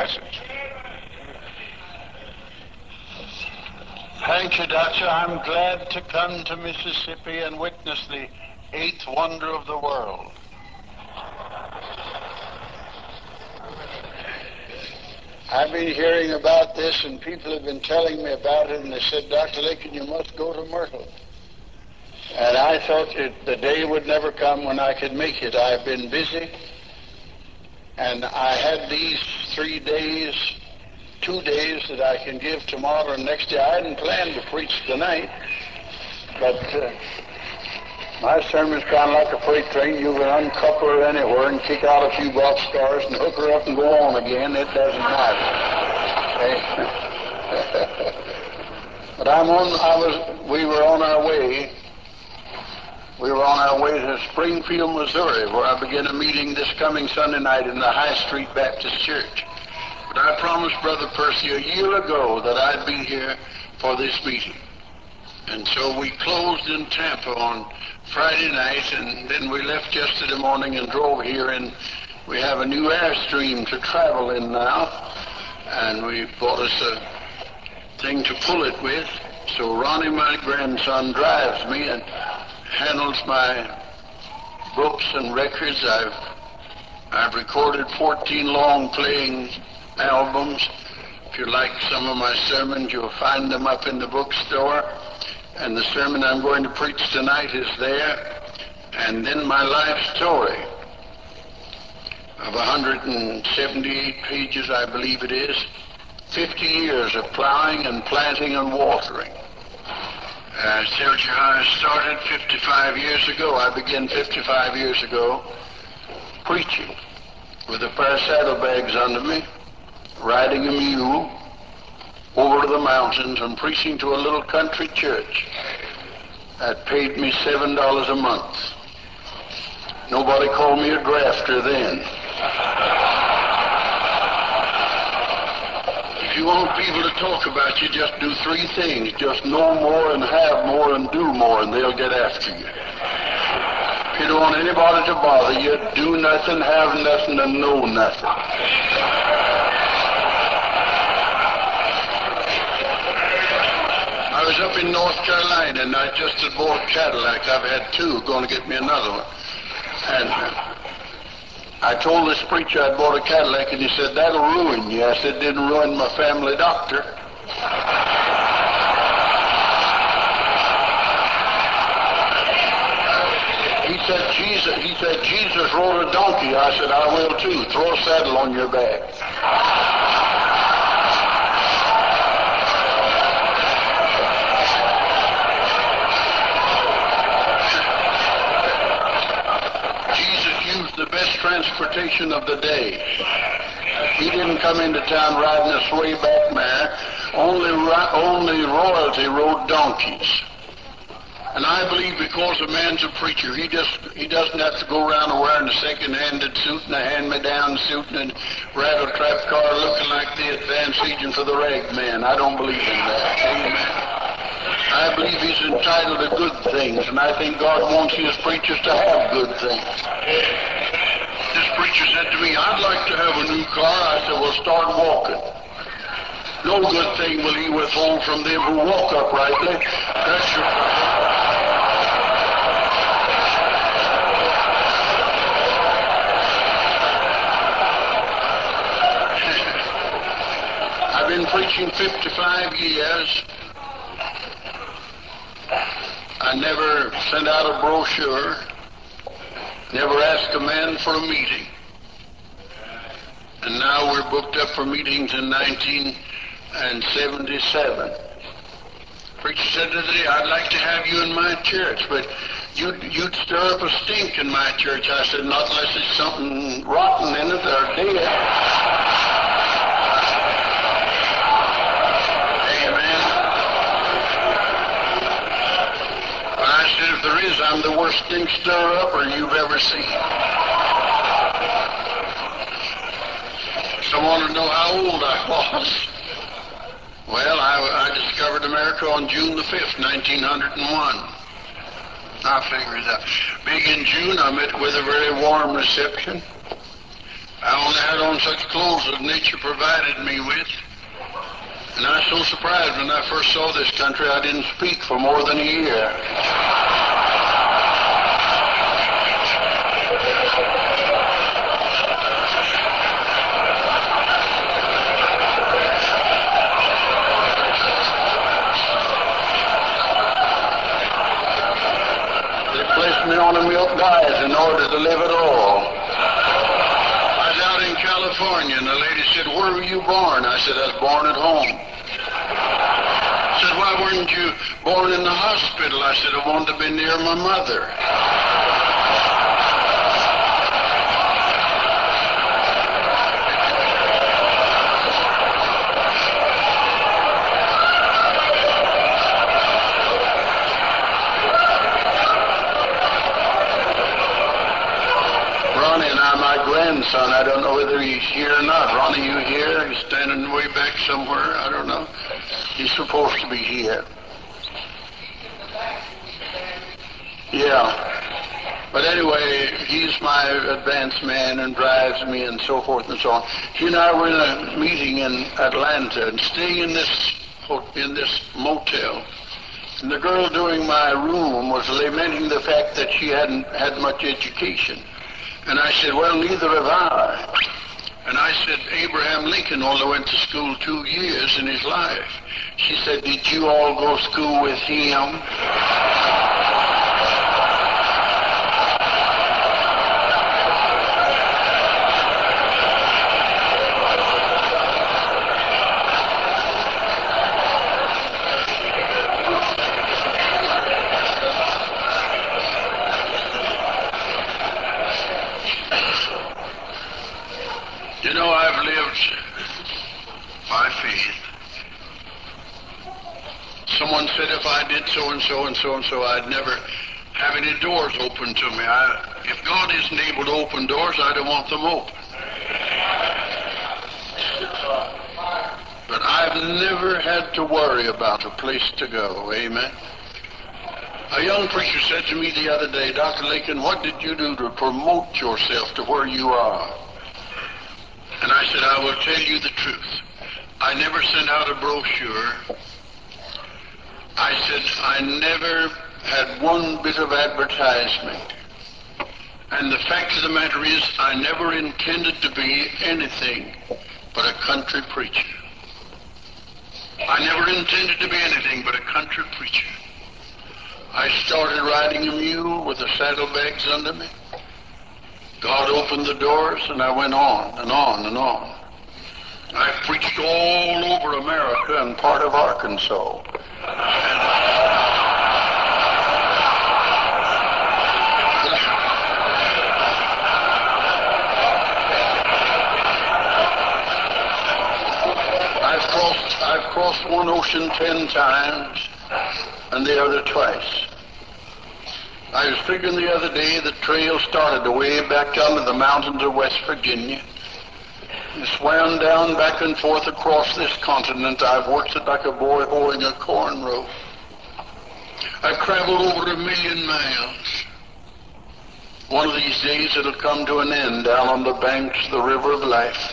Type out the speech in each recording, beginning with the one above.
message. Thank you, Doctor. I'm glad to come to Mississippi and witness the eighth wonder of the world. I've been hearing about this, and people have been telling me about it, and they said, Dr. Lakin, you must go to Myrtle. And I thought that the day would never come when I could make it. I've been busy, and I had these 3 days, 2 days that I can give tomorrow and next day. I hadn't planned to preach tonight, but my sermon's kind of like a freight train. You can uncouple her anywhere and kick out a few boxcars and hook her up and go on again. It doesn't matter. But we were on our way. We were on our way to Springfield, Missouri, where I begin a meeting this coming Sunday night in the High Street Baptist Church. But I promised Brother Percy a year ago that I'd be here for this meeting. And so we closed in Tampa on Friday night, and then we left yesterday morning and drove here, and we have a new Airstream to travel in now, and we bought us a thing to pull it with. So Ronnie, my grandson, drives me and handles my books and records. I've recorded 14 long-playing albums. If you like some of my sermons, you'll find them up in the bookstore. And the sermon I'm going to preach tonight is there. And then my life story of 178 pages, I believe it is. 50 years of plowing and planting and watering. I told you how I started 55 years ago. I began 55 years ago preaching with a pair of saddlebags under me, riding a mule over to the mountains and preaching to a little country church that paid me $7 a month. Nobody called me a grafter then. If you want people to talk about you, just do 3 things. Just know more and have more and do more, and they'll get after you. If you don't want anybody to bother you, do nothing, have nothing, and know nothing. I was up in North Carolina, and I just had bought a Cadillac. I've had 2, going to get me another one. And I told this preacher I'd bought a Cadillac, and he said, that'll ruin you. I said, it didn't ruin my family doctor. He said, Jesus rode a donkey. I said, I will too. Throw a saddle on your back. The best transportation of the day. He didn't come into town riding a swayback mare. Only royalty rode donkeys. And I believe because a man's a preacher, he doesn't have to go around wearing a second-handed suit and a hand-me-down suit and a rattle-trap car looking like the advance agent for the rag man. I don't believe in that. Amen. I believe he's entitled to good things, and I think God wants his preachers to have good things. This preacher said to me, I'd like to have a new car. I said, well, start walking. No good thing will he withhold from them who walk uprightly. That's your problem. I've been preaching 55 years. I never sent out a brochure. Never asked a man for a meeting. And now we're booked up for meetings in 1977. Preacher said today, I'd like to have you in my church, but you'd stir up a stink in my church. I said, not unless there's something rotten in it or dead. Amen. I said, if there is, I'm the worst stink stirrer-upper you've ever seen. Someone to know how old I was. Well, I discovered America on June the 5th, 1901. I figured that. Big in June, I met with a very warm reception. I only had on such clothes as nature provided me with. And I was so surprised when I first saw this country, I didn't speak for more than a year. They placed me on a milk diet in order to live at all. I was out in California, and the lady said, "Where were you born?" I said, "I was born at home." She said, "Why weren't you born in the hospital?" I said, "I wanted to be near my mother." Ronnie and I, my grandson, I don't know whether he's here or not. Ronnie, you here? He's standing way back somewhere. I don't know. He's supposed to be here. Yeah. But anyway, he's my advance man and drives me and so forth and so on. He and I were in a meeting in Atlanta and staying in this motel. And the girl doing my room was lamenting the fact that she hadn't had much education. And I said, "Well, neither have I." And I said, "Abraham Lincoln only went to school 2 years in his life." She said, "Did you all go to school with him?" You know, I've lived by faith. Someone said if I did so and so and so and so, I'd never have any doors open to me. If God isn't able to open doors, I don't want them open. But I've never had to worry about a place to go. Amen. A young preacher said to me the other day, "Dr. Lincoln, what did you do to promote yourself to where you are?" And I said, "I will tell you the truth. I never sent out a brochure. I said, I never had one bit of advertisement. And the fact of the matter is, I never intended to be anything but a country preacher. I never intended to be anything but a country preacher. I started riding a mule with the saddlebags under me. God opened the doors, and I went on and on and on. I preached all over America and part of Arkansas. I've crossed one ocean 10 times and the other twice. I was figuring the other day the trail started way back down to the mountains of West Virginia. And swam down back and forth across this continent. I've worked it like a boy hoeing a corn row. I've traveled over 1 million miles. One of these days it'll come to an end down on the banks of the river of life.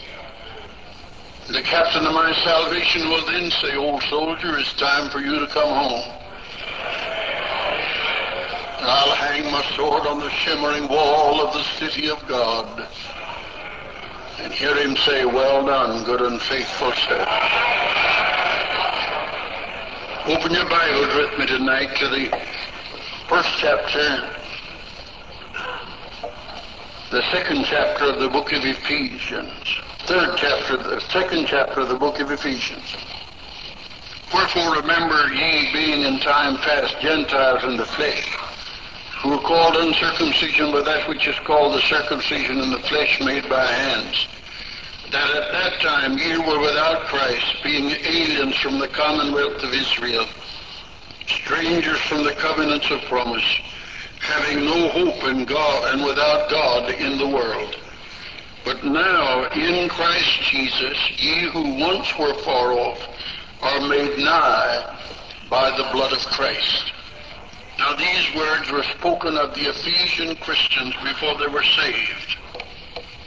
The captain of my salvation will then say, "Old soldier, it's time for you to come home." And I'll hang my sword on the shimmering wall of the city of God and hear him say, "Well done, good and faithful servant." Open your Bibles with me tonight to the first chapter, the second chapter of the book of Ephesians. The second chapter of the book of Ephesians. "Wherefore remember ye, being in time past Gentiles in the flesh, who were called uncircumcision by that which is called the circumcision in the flesh made by hands, that at that time ye were without Christ, being aliens from the commonwealth of Israel, strangers from the covenants of promise, having no hope in God and without God in the world. But now in Christ Jesus, ye who once were far off are made nigh by the blood of Christ." Now these words were spoken of the Ephesian Christians before they were saved.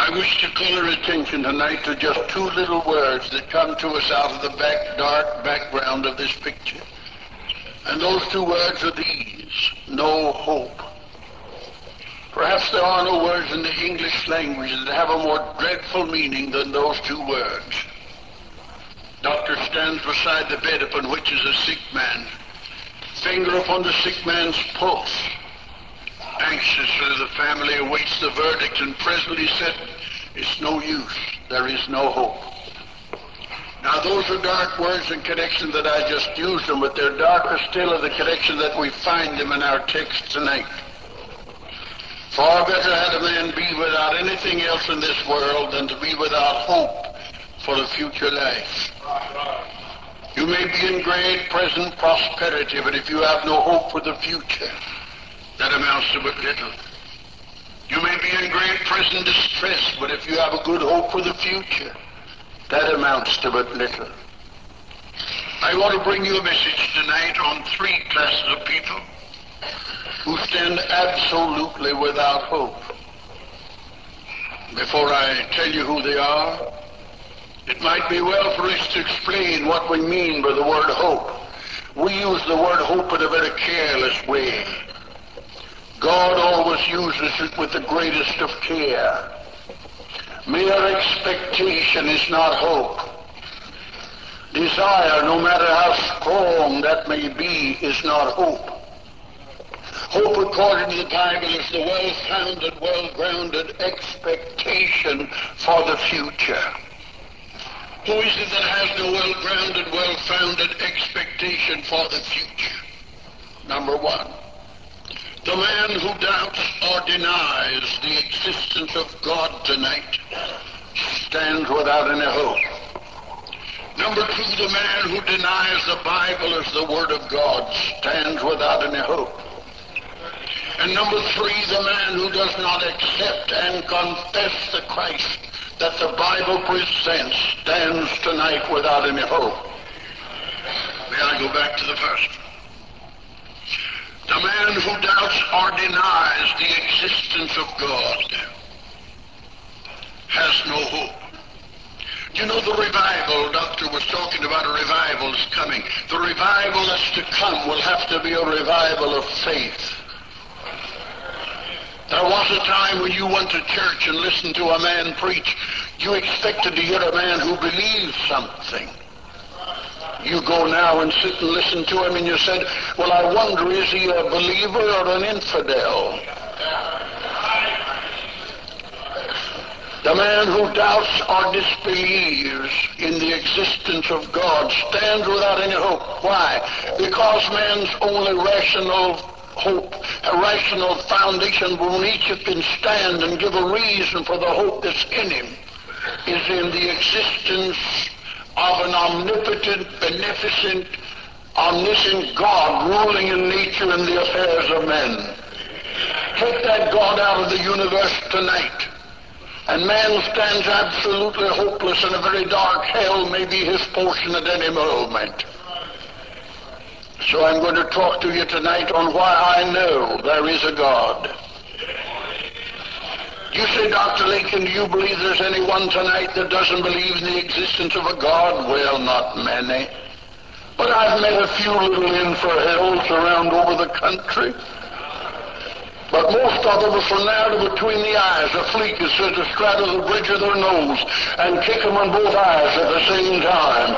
I wish to call your attention tonight to just two little words that come to us out of the dark background of this picture. And those two words are these: no hope. Perhaps there are no words in the English language that have a more dreadful meaning than those two words. Doctor stands beside the bed upon which is a sick man, finger upon the sick man's pulse. Anxiously the family awaits the verdict, and presently said, "It's no use. There is no hope." Now those are dark words in connection that I just used them, but they're darker still in the connection that we find them in our text tonight. Far better had a man be without anything else in this world than to be without hope for the future life. You may be in great present prosperity, but if you have no hope for the future, that amounts to but little. You may be in great present distress, but if you have a good hope for the future, that amounts to but little. I want to bring you a message tonight on three classes of people who stand absolutely without hope. Before I tell you who they are, it might be well for us to explain what we mean by the word hope. We use the word hope in a very careless way. God always uses it with the greatest of care. Mere expectation is not hope. Desire, no matter how strong that may be, is not hope. Hope, according to the Bible, is the well-founded, well-grounded expectation for the future. Who is it that has no well-grounded, well-founded expectation for the future? Number one, the man who doubts or denies the existence of God tonight stands without any hope. Number two, the man who denies the Bible as the Word of God stands without any hope. And number three, the man who does not accept and confess the Christ that the Bible presents stands tonight without any hope. May I go back to the first? The man who doubts or denies the existence of God has no hope. You know, the revival, Doctor was talking about a revival is coming. The revival that's to come will have to be a revival of faith. There was a time when you went to church and listened to a man preach, you expected to hear a man who believed something. You go now and sit and listen to him and you said, well, I wonder, is he a believer or an infidel? The man who doubts or disbelieves in the existence of God stands without any hope. Why? Because man's only rational hope, a rational foundation on which you can stand and give a reason for the hope that's in him, is in the existence of an omnipotent, beneficent, omniscient God ruling in nature and the affairs of men. Take that God out of the universe tonight, and man stands absolutely hopeless, and a very dark hell may be his portion at any moment. So I'm going to talk to you tonight on why I know there is a God. You say, Dr. Lincoln, do you believe there's anyone tonight that doesn't believe in the existence of a God? Well, not many. But I've met a few little infidels around over the country. But most of them are from there to between the eyes. A fleek is said to straddle the bridge of their nose and kick them on both eyes at the same time.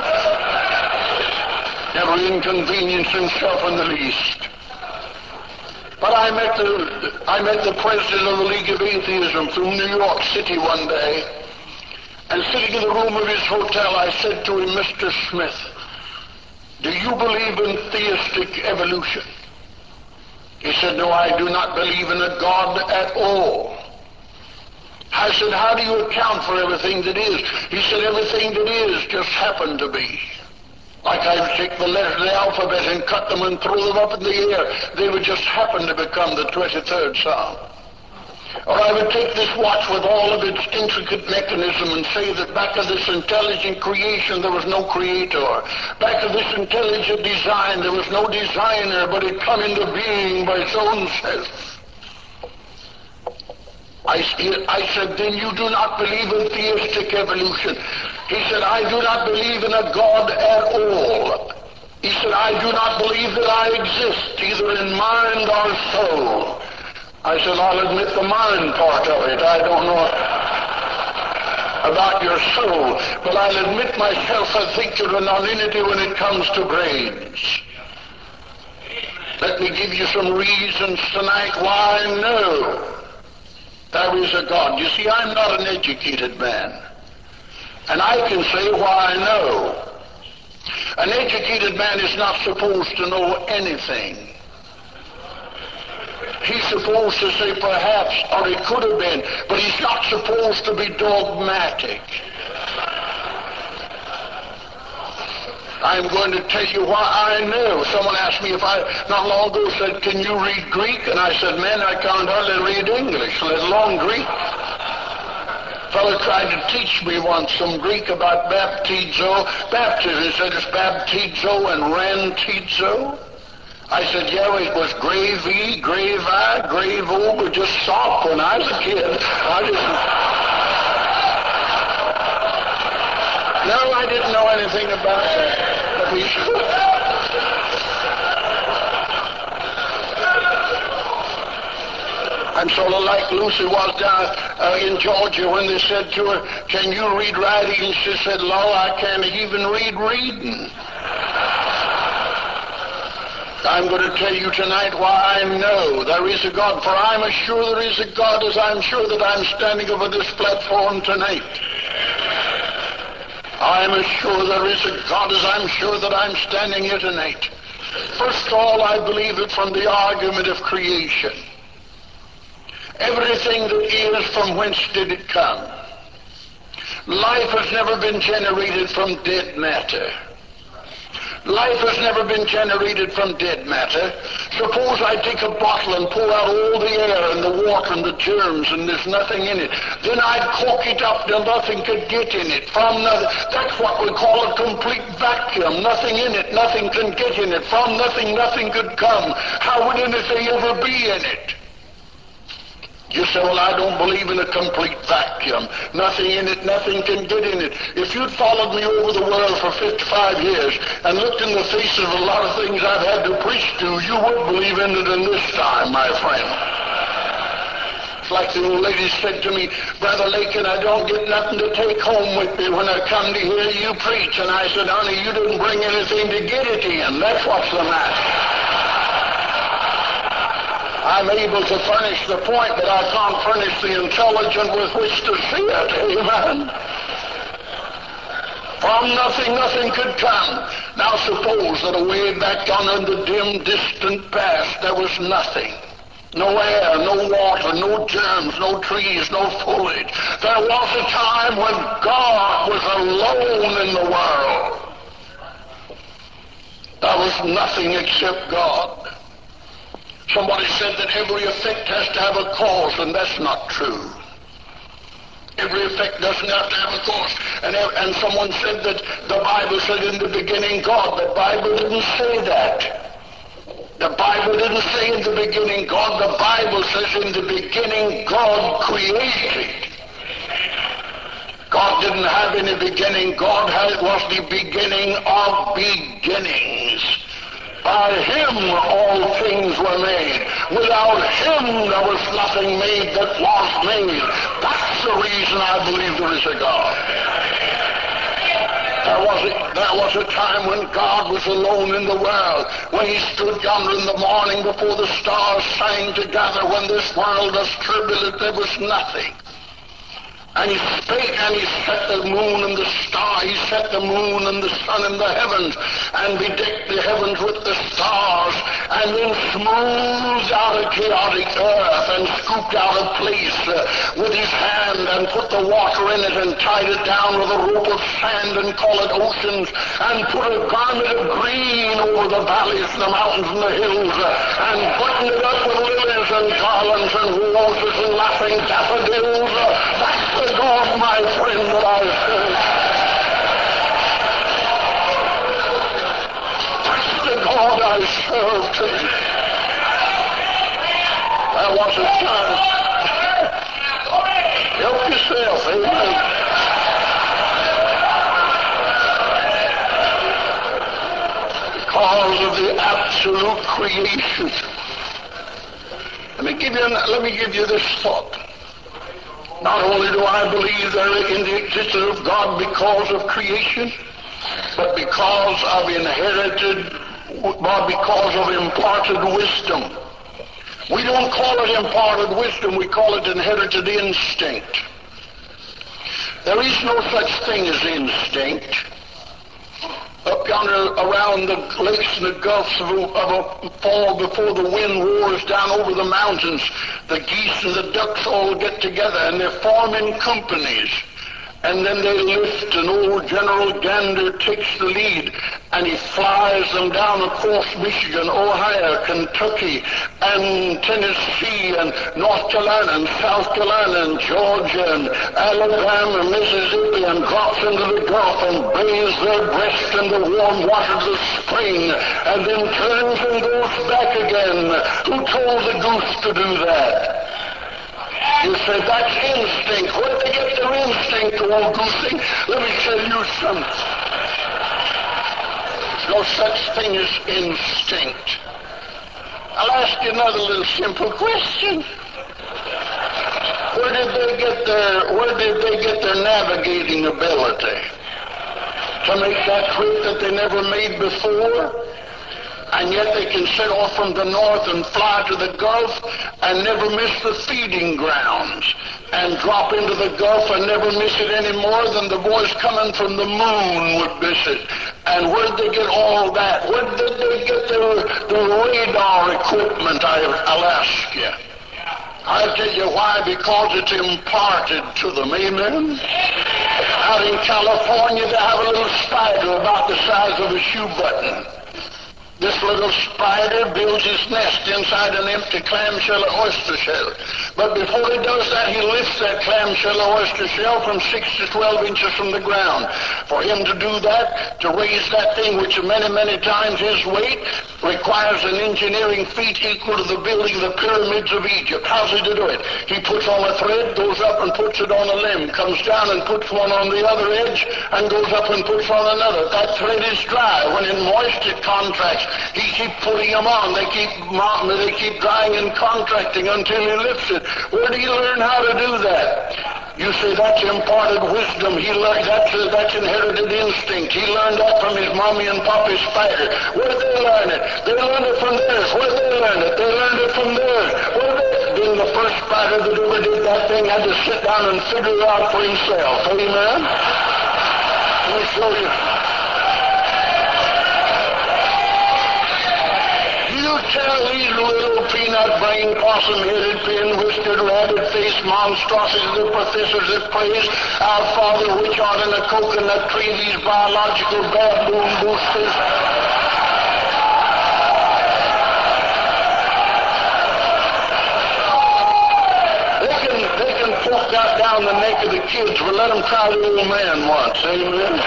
Never inconvenience himself in the least. But I met the president of the League of Atheism from New York City one day, and sitting in the room of his hotel, I said to him, Mr. Smith, do you believe in theistic evolution? He said, no, I do not believe in a God at all. I said, how do you account for everything that is? He said, everything that is just happened to be. Like I would take the letters of the alphabet and cut them and throw them up in the air. They would just happen to become the 23rd Psalm. Or I would take this watch with all of its intricate mechanism and say that back of this intelligent creation there was no creator. Back of this intelligent design there was no designer, but it come into being by its own self. I said, then you do not believe in theistic evolution. He said, I do not believe in a God at all. He said, I do not believe that I exist, either in mind or soul. I said, I'll admit the mind part of it. I don't know about your soul, but I'll admit myself a thinker and nonentity when it comes to brains. Let me give you some reasons tonight why I know there is a God. You see, I'm not an educated man, and I can say why I know. An educated man is not supposed to know anything. He's supposed to say perhaps, or it could have been, but he's not supposed to be dogmatic. I'm going to tell you why I know. Someone asked me not long ago, said, can you read Greek? And I said, man, I can't hardly read English, let alone Greek. A fellow tried to teach me once some Greek about baptizo, baptism. He said it's baptizo and rantizo. I said, yeah, it was grave E, grave I, grave O, but just soft when I was a kid. I didn't know anything about that. I'm sort of like Lucy was down in Georgia when they said to her, can you read writing? And she said, Lord, I can't even read reading. I'm going to tell you tonight why I know there is a God, for I'm as sure there is a God as I'm sure that I'm standing over this platform tonight. I'm as sure there is a God as I'm sure that I'm standing here tonight. First of all, I believe it from the argument of creation. Everything that is, from whence did it come? Life has never been generated from dead matter. Life has never been generated from dead matter. Suppose I take a bottle and pour out all the air and the water and the germs and there's nothing in it. Then I'd cork it up till nothing could get in it. That's what we call a complete vacuum. Nothing in it, nothing can get in it. From nothing, nothing could come. How would anything ever be in it? You say, well, I don't believe in a complete vacuum. Nothing in it, nothing can get in it. If you'd followed me over the world for 55 years and looked in the faces of a lot of things I've had to preach to, you would believe in it in this time, my friend. It's like the old lady said to me, Brother Lakin, I don't get nothing to take home with me when I come to hear you preach. And I said, honey, you didn't bring anything to get it in. That's what's the matter. I'm able to furnish the point, but I can't furnish the intelligence with which to see it. Amen. From nothing, nothing could come. Now suppose that away back down in the dim, distant past, there was nothing. No air, no water, no germs, no trees, no foliage. There was a time when God was alone in the world. There was nothing except God. Somebody said that every effect has to have a cause, and that's not true. Every effect doesn't have to have a cause. And someone said that the Bible said in the beginning God. The Bible didn't say that. The Bible didn't say in the beginning God. The Bible says in the beginning God created. God didn't have any beginning. God was the beginning of beginnings. By him all things were made. Without him there was nothing made that was made. That's the reason I believe there is a God. There was a time when God was alone in the world, when he stood yonder in the morning before the stars sang together, when this world was turbulent, there was nothing. And he spake and he set the moon and the star, he set the moon and the sun in the heavens, and bedecked the heavens with the stars, and then smoothed out a chaotic earth, and scooped out a place with his hand, and put the water in it, and tied it down with a rope of sand, and called it oceans, and put a garment of green over the valleys and the mountains and the hills, and buttoned it up with lilies and garlands and roses and laughing daffodils. That's the God, my friend, that I serve. That's the God I serve today. There was a time. absolute creation. Let me give you this thought. Not only do I believe in the existence of God because of creation, but because of imparted wisdom. We don't call it imparted wisdom, we call it inherited instinct. There is no such thing as instinct. Up yonder around the lakes and the gulfs of a fall before the wind roars down over the mountains, the geese and the ducks all get together and they form in companies. And then they lift, and old General Gander takes the lead, and he flies them down across Michigan, Ohio, Kentucky, and Tennessee, and North Carolina, and South Carolina, and Georgia, and Alabama, and Mississippi, and drops into the Gulf and bathes their breasts in the warm waters of spring, and then turns and goes back again. Who told the goose to do that? You say, that's instinct. Where did they get their instinct, old goosey? Let me tell you something. There's no such thing as instinct. I'll ask you another little simple question. Where did they get their navigating ability? To make that trip that they never made before? And yet they can set off from the north and fly to the Gulf and never miss the feeding grounds, and drop into the Gulf and never miss it any more than the boys coming from the moon would miss it. And where did they get all that? Where did they get the radar equipment, I'll ask you? I'll tell you why, because it's imparted to them, amen? Out in California, they have a little spider about the size of a shoe button. This little spider builds his nest inside an empty clamshell or oyster shell. But before he does that, he lifts that clamshell or oyster shell from 6 to 12 inches from the ground. For him to do that, to raise that thing, which many, many times his weight, requires an engineering feat equal to the building of the pyramids of Egypt. How's he to do it? He puts on a thread, goes up and puts it on a limb, comes down and puts one on the other edge, and goes up and puts on another. That thread is dry. When in moist, it contracts. He keeps putting them on. They keep drying and contracting until he lifts it. Where did he learn how to do that? You say that's imparted wisdom. He learned that's inherited instinct. He learned that from his mommy and papa's spider. Where did they learn it? They learned it from theirs. Where did they learn it? They learned it from theirs. Then the first spider that ever did that thing had to sit down and figure it out for himself. Amen? Let me show you. You tell these little peanut-brained, possum-headed, pin-whiskered, rabbit-faced monstrosities, the professors that praise our Father which art in a coconut tree, these biological baboon boosters. They can poke that down the neck of the kids, but let them try the old man once, amen?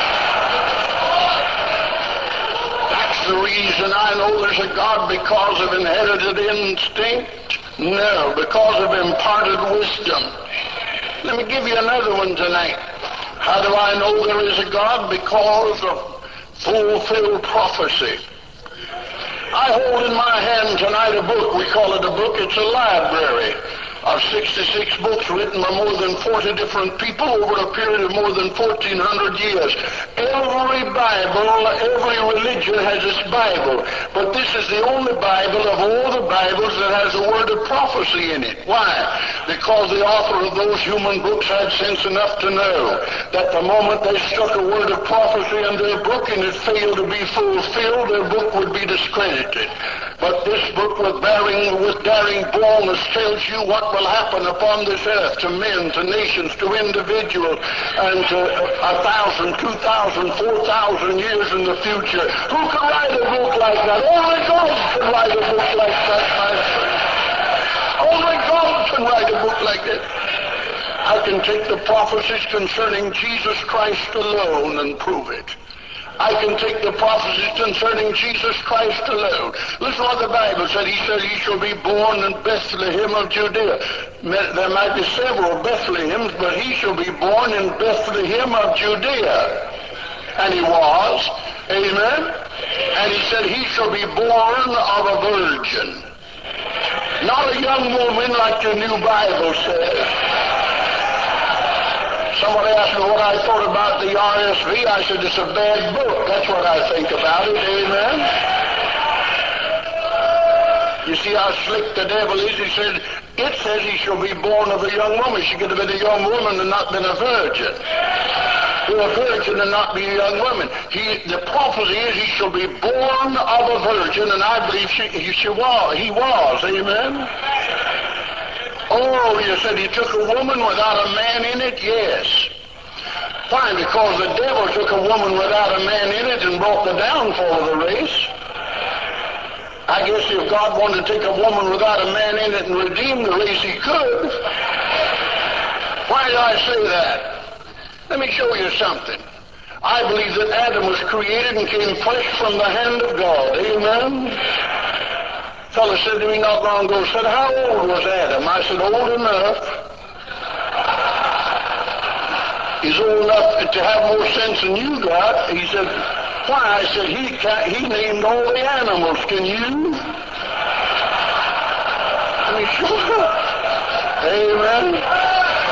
The reason I know there's a God because of inherited instinct? No, because of imparted wisdom. Let me give you another one tonight. How do I know there is a God? Because of fulfilled prophecy. I hold in my hand tonight a book. We call it a book. It's a library of 66 books written by more than 40 different people over a period of more than 1,400 years. Every Bible, every religion has its Bible, but this is the only Bible of all the Bibles that has a word of prophecy in it. Why? Because the author of those human books had sense enough to know that the moment they stuck a word of prophecy in their book and it failed to be fulfilled, their book would be discredited. But this book with daring boldness tells you what will happen upon this earth to men, to nations, to individuals, and to 1,000, 2,000, 4,000 years in the future. Who can write a book like that? Only God can write a book like that, my friend. Only God can write a book like that. I can take the prophecies concerning Jesus Christ alone and prove it. I can take the prophecies concerning Jesus Christ alone. Listen what the Bible said. He said, he shall be born in Bethlehem of Judea. There might be several Bethlehems, but he shall be born in Bethlehem of Judea. And he was. Amen? And he said, he shall be born of a virgin. Not a young woman like the New Bible says. Somebody asked me what I thought about the RSV. I said, it's a bad book. That's what I think about it. Amen. You see how slick the devil is? He said, it says he shall be born of a young woman. She could have been a young woman and not been a virgin. Be a virgin and not be a young woman. The prophecy is he shall be born of a virgin, and I believe he was. Amen. Oh, you said he took a woman without a man in it? Yes. Why? Because the devil took a woman without a man in it and brought the downfall of the race. I guess if God wanted to take a woman without a man in it and redeem the race, he could. Why did I say that? Let me show you something. I believe that Adam was created and came fresh from the hand of God. Amen? A fellow said to me not long ago, said, how old was Adam? I said, old enough. He's old enough to have more sense than you got. He said, why? I said, he named all the animals. Can you? Let me show you. Amen.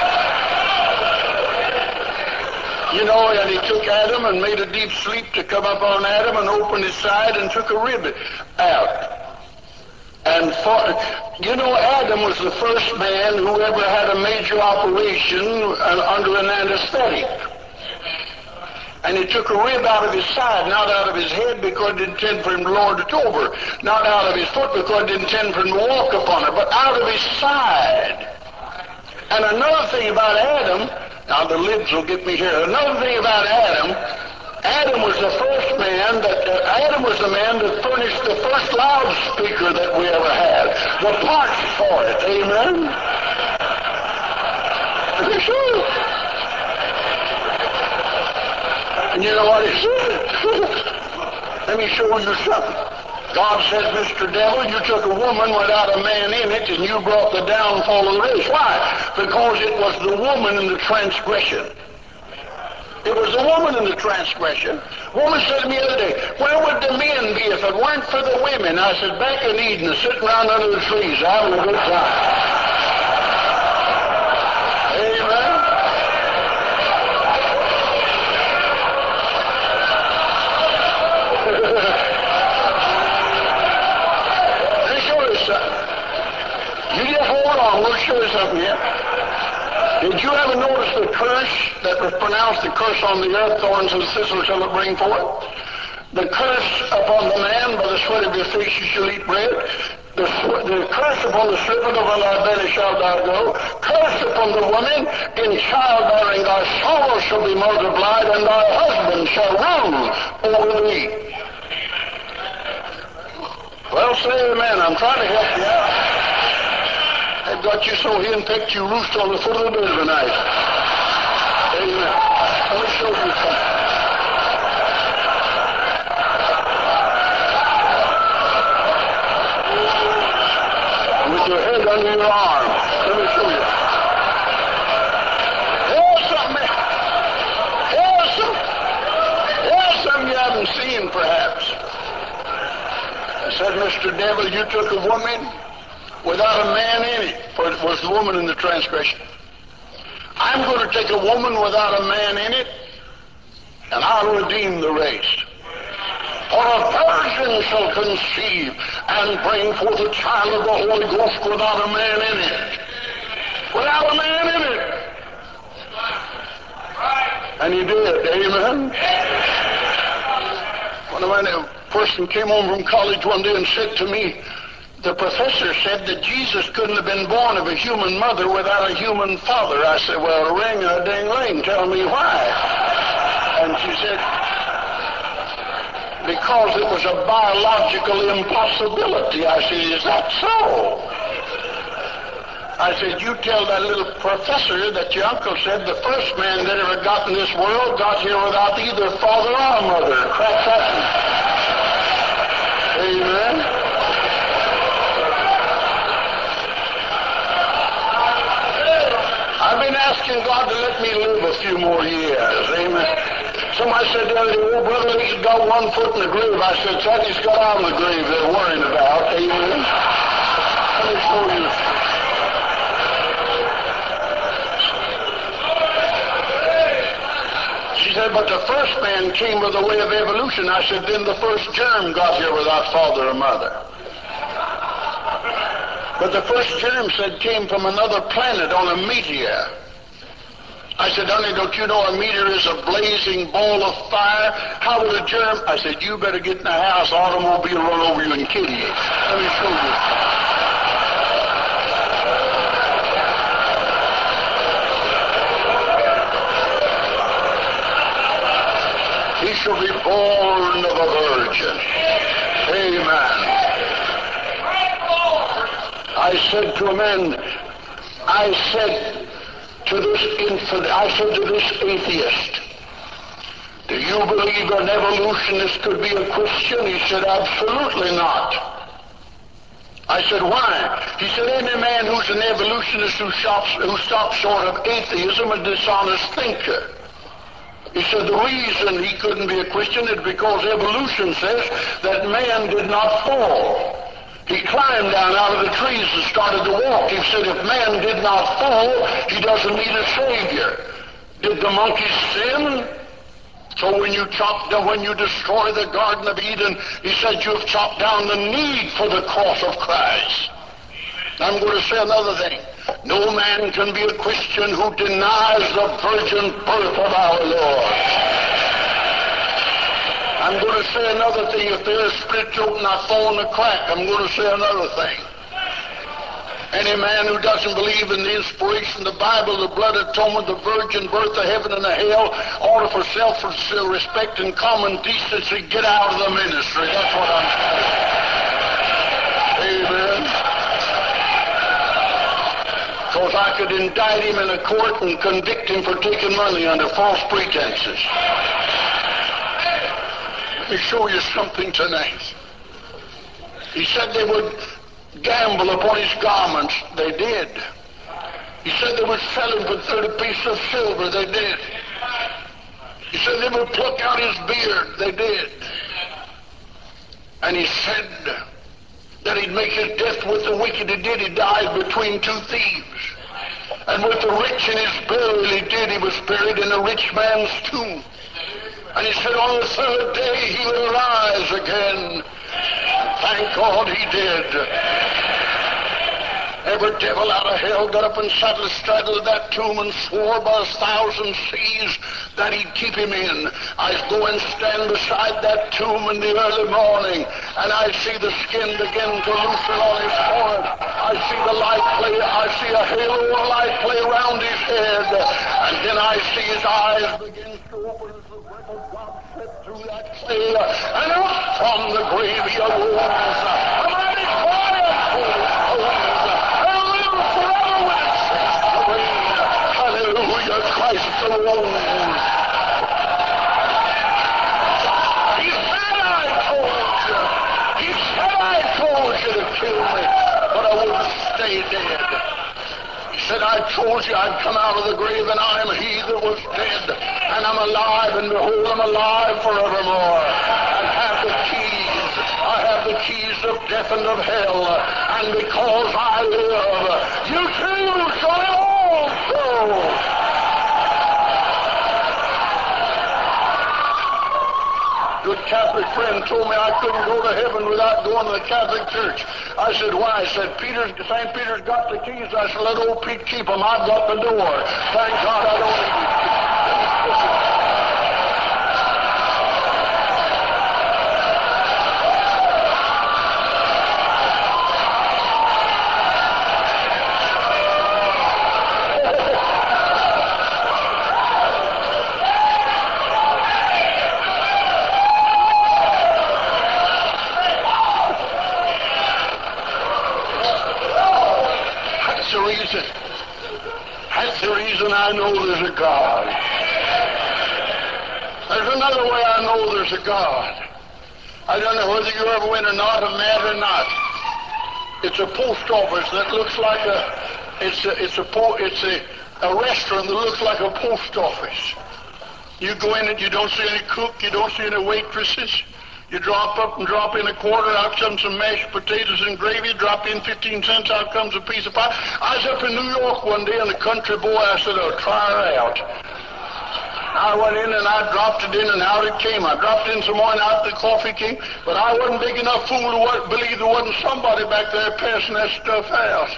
You know, and he took Adam and made a deep sleep to come up on Adam and opened his side and took a rib out. And you know, Adam was the first man who ever had a major operation under an anesthetic. And he took a rib out of his side, not out of his head because it didn't intend for him to lord it over, not out of his foot because it didn't intend for him to walk upon it, but out of his side. And another thing about Adam, now the lids will get me here. Another thing about Adam was the first man Adam was the man that furnished the first loudspeaker that we ever had, the parts for it. Amen? Sure. And you know what he said? Let me show you something. God said, Mr. Devil, you took a woman without a man in it, and you brought the downfall of the race. Why? Because it was the woman in the transgression. It was the woman in the transgression. Woman said to me the other day, where would the men be if it weren't for the women? I said, back in Eden, sitting around under the trees, having a good time. Amen. Let me show you something. You just hold on, we'll show you something here. Did you ever notice the curse that was pronounced, the curse on the earth, thorns and thistles shall it bring forth? The curse upon the man, by the sweat of your face you shall eat bread. The curse upon the serpent, upon thy belly shalt thou go. Curse upon the woman, in childbearing thy sorrow shall be multiplied, and thy husband shall rule over thee. Well, say amen. I'm trying to help you out. They've got you so henpecked you roost on the foot of the bed tonight. Amen. Let me show you something. With your head under your arm. Let me show you. Here's something. Here's something you haven't seen, perhaps. I said, Mr. Devil, you took a woman without a man in it, for it was the woman in the transgression. I'm going to take a woman without a man in it, and I'll redeem the race. For a virgin shall conceive and bring forth a child of the Holy Ghost without a man in it. Without a man in it. And he did. Amen. When a person came home from college one day and said to me, the professor said that Jesus couldn't have been born of a human mother without a human father. I said, well, ring a ding ring, tell me why. And she said, because it was a biological impossibility. I said, is that so? I said, you tell that little professor that your uncle said the first man that ever got in this world got here without either father or mother. Crack that. Amen. I've been asking God to let me live a few more years. Amen. Somebody said the other day, "Oh, Brother Lee's got one foot in the grave." I said, "Son, he's got out of the grave they're worrying about." Amen. Let me show you. She said, "But the first man came by the way of evolution." I said, "Then the first germ got here without father or mother." But the first germ said came from another planet on a meteor. I said, "Honey, don't you know a meteor is a blazing ball of fire? How would a germ?" I said, "You better get in the house. Automobile run over you and kill you. Let me show you." He shall be born of a virgin. Amen. I said to a man, I said to this infidel, I said to this atheist, "Do you believe an evolutionist could be a Christian?" He said, "Absolutely not." I said, "Why?" He said, "Any man who's an evolutionist who stops short of atheism, a dishonest thinker." He said the reason he couldn't be a Christian is because evolution says that man did not fall. He climbed down out of the trees and started to walk. He said if man did not fall, he doesn't need a Savior. Did the monkeys sin? So when you destroy the Garden of Eden, he said you've chopped down the need for the cross of Christ. I'm going to say another thing. No man can be a Christian who denies the virgin birth of our Lord. I'm going to say another thing. If there's spiritual and I fall in the crack, I'm going to say another thing. Any man who doesn't believe in the inspiration of the Bible, the blood atonement, the virgin birth, the heaven and the hell, order for self-respect and common decency, get out of the ministry. That's what I'm saying. Amen. Because I could indict him in a court and convict him for taking money under false pretenses. Let me show you something tonight. He said they would gamble upon his garments. They did. He said they would sell him for 30 pieces of silver. They did. He said they would pluck out his beard. They did. And he said that he'd make his death with the wicked. He did. He died between two thieves. And with the rich in his burial, he did. He was buried in a rich man's tomb. And he said on the third day he would rise again. And thank God he did. Every devil out of hell got up and sat astraddle of that tomb and swore by 1,000 seas that he'd keep him in. I'd go and stand beside that tomb in the early morning, and I'd see the skin begin to loosen on his forehead. I see the light play, I see a halo of light play around his head, and then I see his eyes begin to open as the breath of God slipped through that clay, and up from the grave he arose. A mighty triumph for his souls. Hallelujah, Christ arose. He said, I told you to kill me, but I wouldn't stay dead. He said, I told you I'd come out of the grave, and I am he that was dead, and I'm alive, and behold, I'm alive forevermore. I have the keys. I have the keys of death and of hell, and because I live, you too shall live also. Good Catholic friend told me I couldn't go to heaven without going to the Catholic Church. I said, why? He said, St. Peter's got the keys. I said, let old Pete keep them. I've got the door. Thank God I don't need it. That's the reason I know there's a God. There's another way I know there's a God. I don't know whether you ever went or not, a mad or not. It's a post office that looks like a restaurant that looks like a post office. You go in and you don't see any cook, you don't see any waitresses. You drop up and drop in a quarter, out comes some mashed potatoes and gravy, drop in 15 cents, out comes a piece of pie. I was up in New York one day and a country boy, I said, "Oh, try her out." I went in and I dropped it in and out it came. I dropped in some more and out the coffee came, but I wasn't big enough fool to believe there wasn't somebody back there passing that stuff out.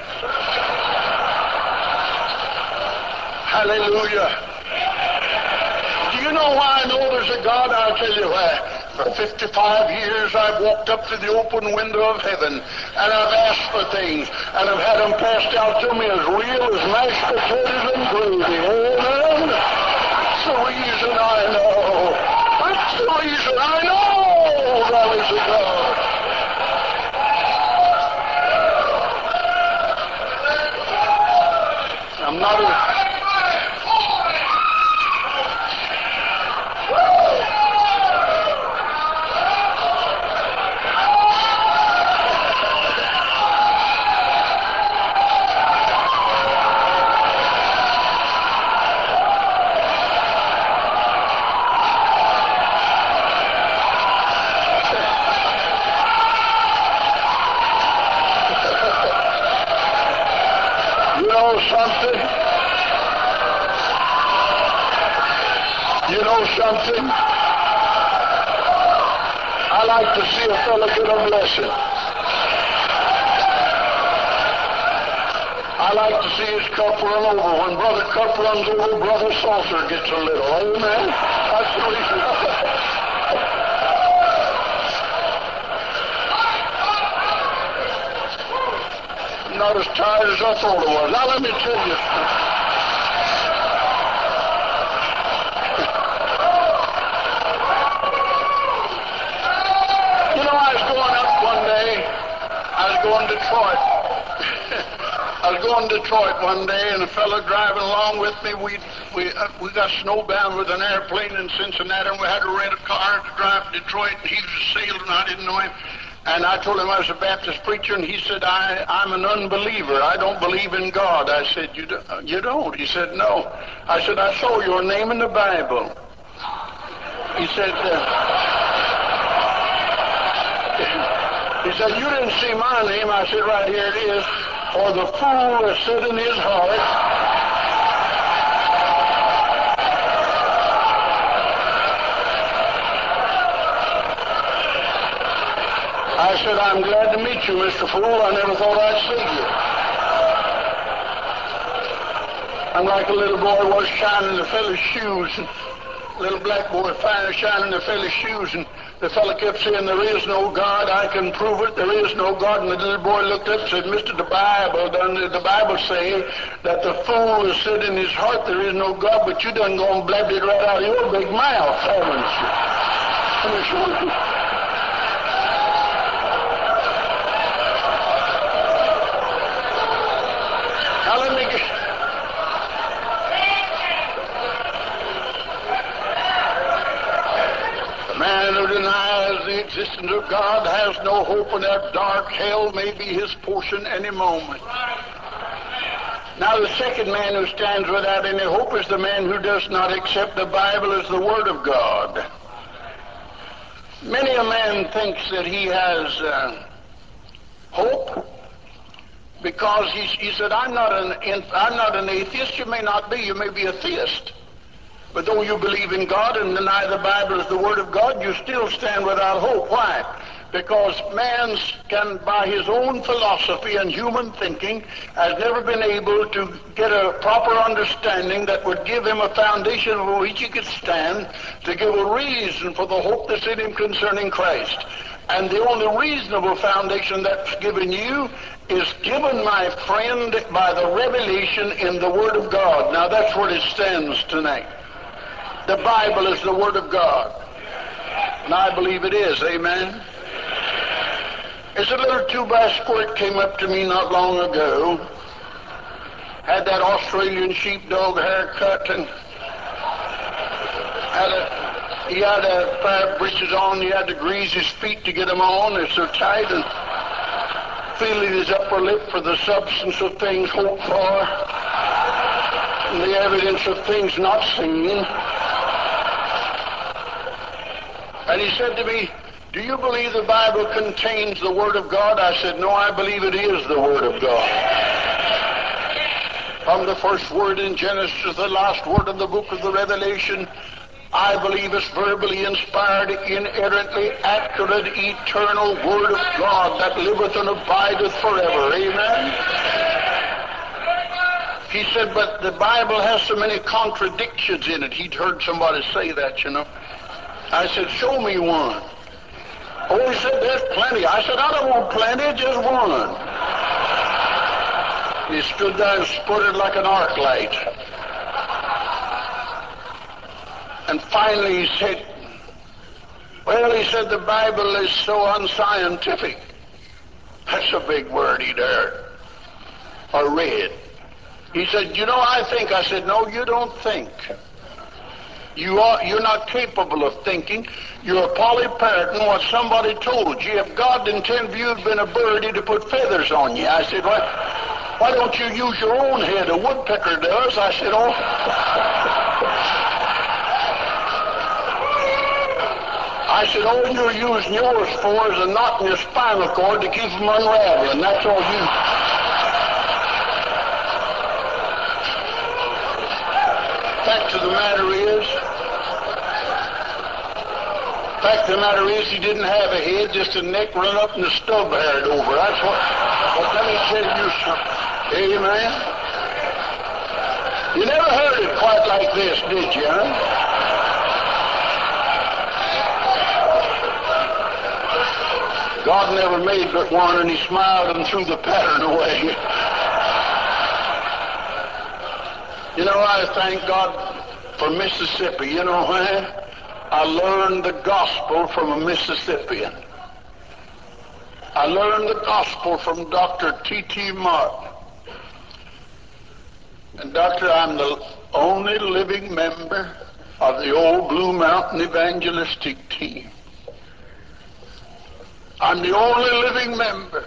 Hallelujah. Do you know why I know there's a God? I'll tell you why. For 55 years I've walked up to the open window of heaven and I've asked for things and I've had them passed out to me as real as mashed potatoes and gravy. Amen? That's the reason I know. That's the reason I know there is a God. I'm not a... You know something? You know something? I like to see a fellow get a blessing. I like to see his cup run over. When Brother Cup runs over, Brother Saucer gets a little. Amen? That's the reason. I'm not as tired as I thought I was. Now let me tell you something. You know, I was going up one day. I was going to Detroit. I was going to Detroit one day, and a fellow driving along with me, we got snowbound with an airplane in Cincinnati, and we had to rent a car to drive to Detroit, and he was a sailor, and I didn't know him. And I told him I was a Baptist preacher, and he said, I'm an unbeliever. I don't believe in God. I said, you don't? He said, no. I said, I saw your name in the Bible. He said, you didn't see my name. I said, right here it is. For the fool has said in his heart, I said, I'm glad to meet you, Mr. Fool. I never thought I'd see you. I'm like a little boy was shining the fellow's shoes. Little black boy fire shining the fellow's shoes, and the fellow kept saying, there is no God, I can prove it, there is no God. And the little boy looked up and said, Mister, the Bible say that the fool has said in his heart there is no God, but you done gone blabbed it right out of your big mouth, haven't you? Let me show you. Now let me get... The man who denies the existence of God has no hope, and that dark hell may be his portion any moment. Now the second man who stands without any hope is the man who does not accept the Bible as the Word of God. Many a man thinks that he has hope because he said, I'm not an atheist. You may not be. You may be a theist. But though you believe in God and deny the Bible as the Word of God, you still stand without hope. Why? Because man can, by his own philosophy and human thinking, has never been able to get a proper understanding that would give him a foundation on which he could stand to give a reason for the hope that's in him concerning Christ. And the only reasonable foundation that's given you is given, my friend, by the revelation in the Word of God. Now that's where it stands tonight. The Bible is the Word of God. And I believe it is. Amen. There's a little 2x squirt came up to me not long ago. Had that Australian sheepdog haircut and he had a pair of breeches on. He had to grease his feet to get them on. They're so tight, and feeling his upper lip for the substance of things hoped for and the evidence of things not seen. And he said to me, do you believe the Bible contains the Word of God? I said, no, I believe it is the Word of God. From the first word in Genesis to the last word of the book of the Revelation, I believe it's verbally inspired, inerrantly accurate, eternal Word of God that liveth and abideth forever. Amen? He said, but the Bible has so many contradictions in it. He'd heard somebody say that, you know. I said, show me one. Oh, he said, there's plenty. I said, I don't want plenty, just one. He stood there and sputtered like an arc light. And finally he said, well, he said, the Bible is so unscientific. That's a big word he'd heard or read. He said, you know, I think. I said, no, you don't think. You're not capable of thinking. You're polyparroting what somebody told you. If God intended you had been a bird, he'd have put feathers on you. I said, why don't you use your own head? A woodpecker does. I said, oh. I said, all you're using yours for is a knot in your spinal cord to keep them unraveling. That's all you. Fact of the matter is, he didn't have a head, just a neck run up and the stub haired over. That's what. But let me tell you something. Amen. You never heard it quite like this, did you, huh? God never made but one, and he smiled and threw the pattern away. You know, I thank God for Mississippi. You know why? I learned the gospel from a Mississippian. I learned the gospel from Dr. T.T. Martin. And Doctor, I'm the only living member of the old Blue Mountain evangelistic team. I'm the only living member.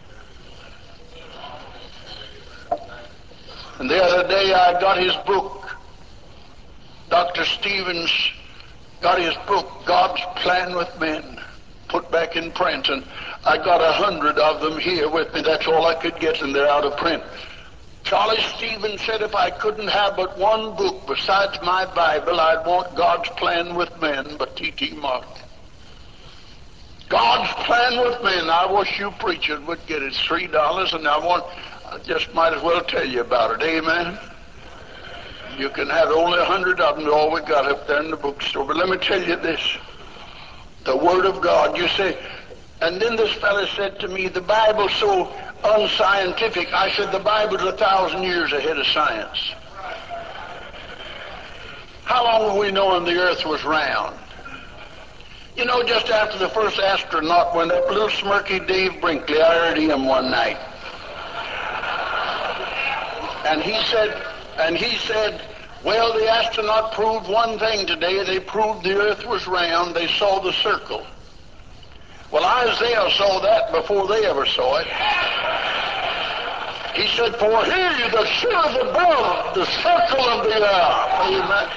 And the other day I got his book. Dr. Stevens got his book, God's Plan with Men, put back in print, and I got 100 of them here with me. That's all I could get, and they're out of print. Charlie Stevens said if I couldn't have but one book besides my Bible, I'd want God's Plan with Men by T.T. Martin. God's Plan with Men. I wish you preachers would get it. It's $3, and I just might as well tell you about it. Amen. You can have only 100 of them, all we got up there in the bookstore. But let me tell you this. The Word of God, you say, and then this fellow said to me, the Bible's so unscientific. I said, the Bible's 1,000 years ahead of science. How long have we known the earth was round? You know, just after the first astronaut went up, little smirky Dave Brinkley, I heard him one night. And he said, well, the astronaut proved one thing today. They proved the earth was round. They saw the circle. Well, Isaiah saw that before they ever saw it. He said, for he that sitteth above the circle of the earth. Amen.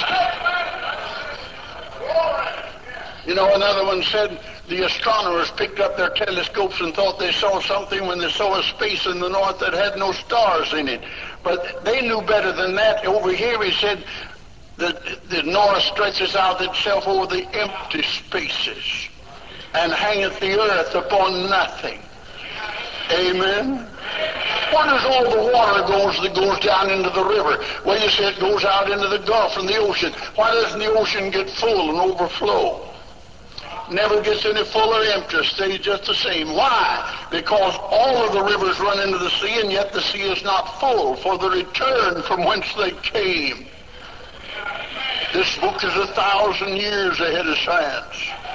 You know, another one said the astronomers picked up their telescopes and thought they saw something when they saw a space in the north that had no stars in it. But they knew better than that. Over here, he said, the north stretches out itself over the empty spaces and hangeth the earth upon nothing. Amen. Where does all the water that goes down into the river? Well, you say it goes out into the Gulf and the ocean. Why doesn't the ocean get full and overflow? Never gets any full or empty, stays just the same. Why? Because all of the rivers run into the sea, and yet the sea is not full, for the return from whence they came. This book is 1,000 years ahead of science.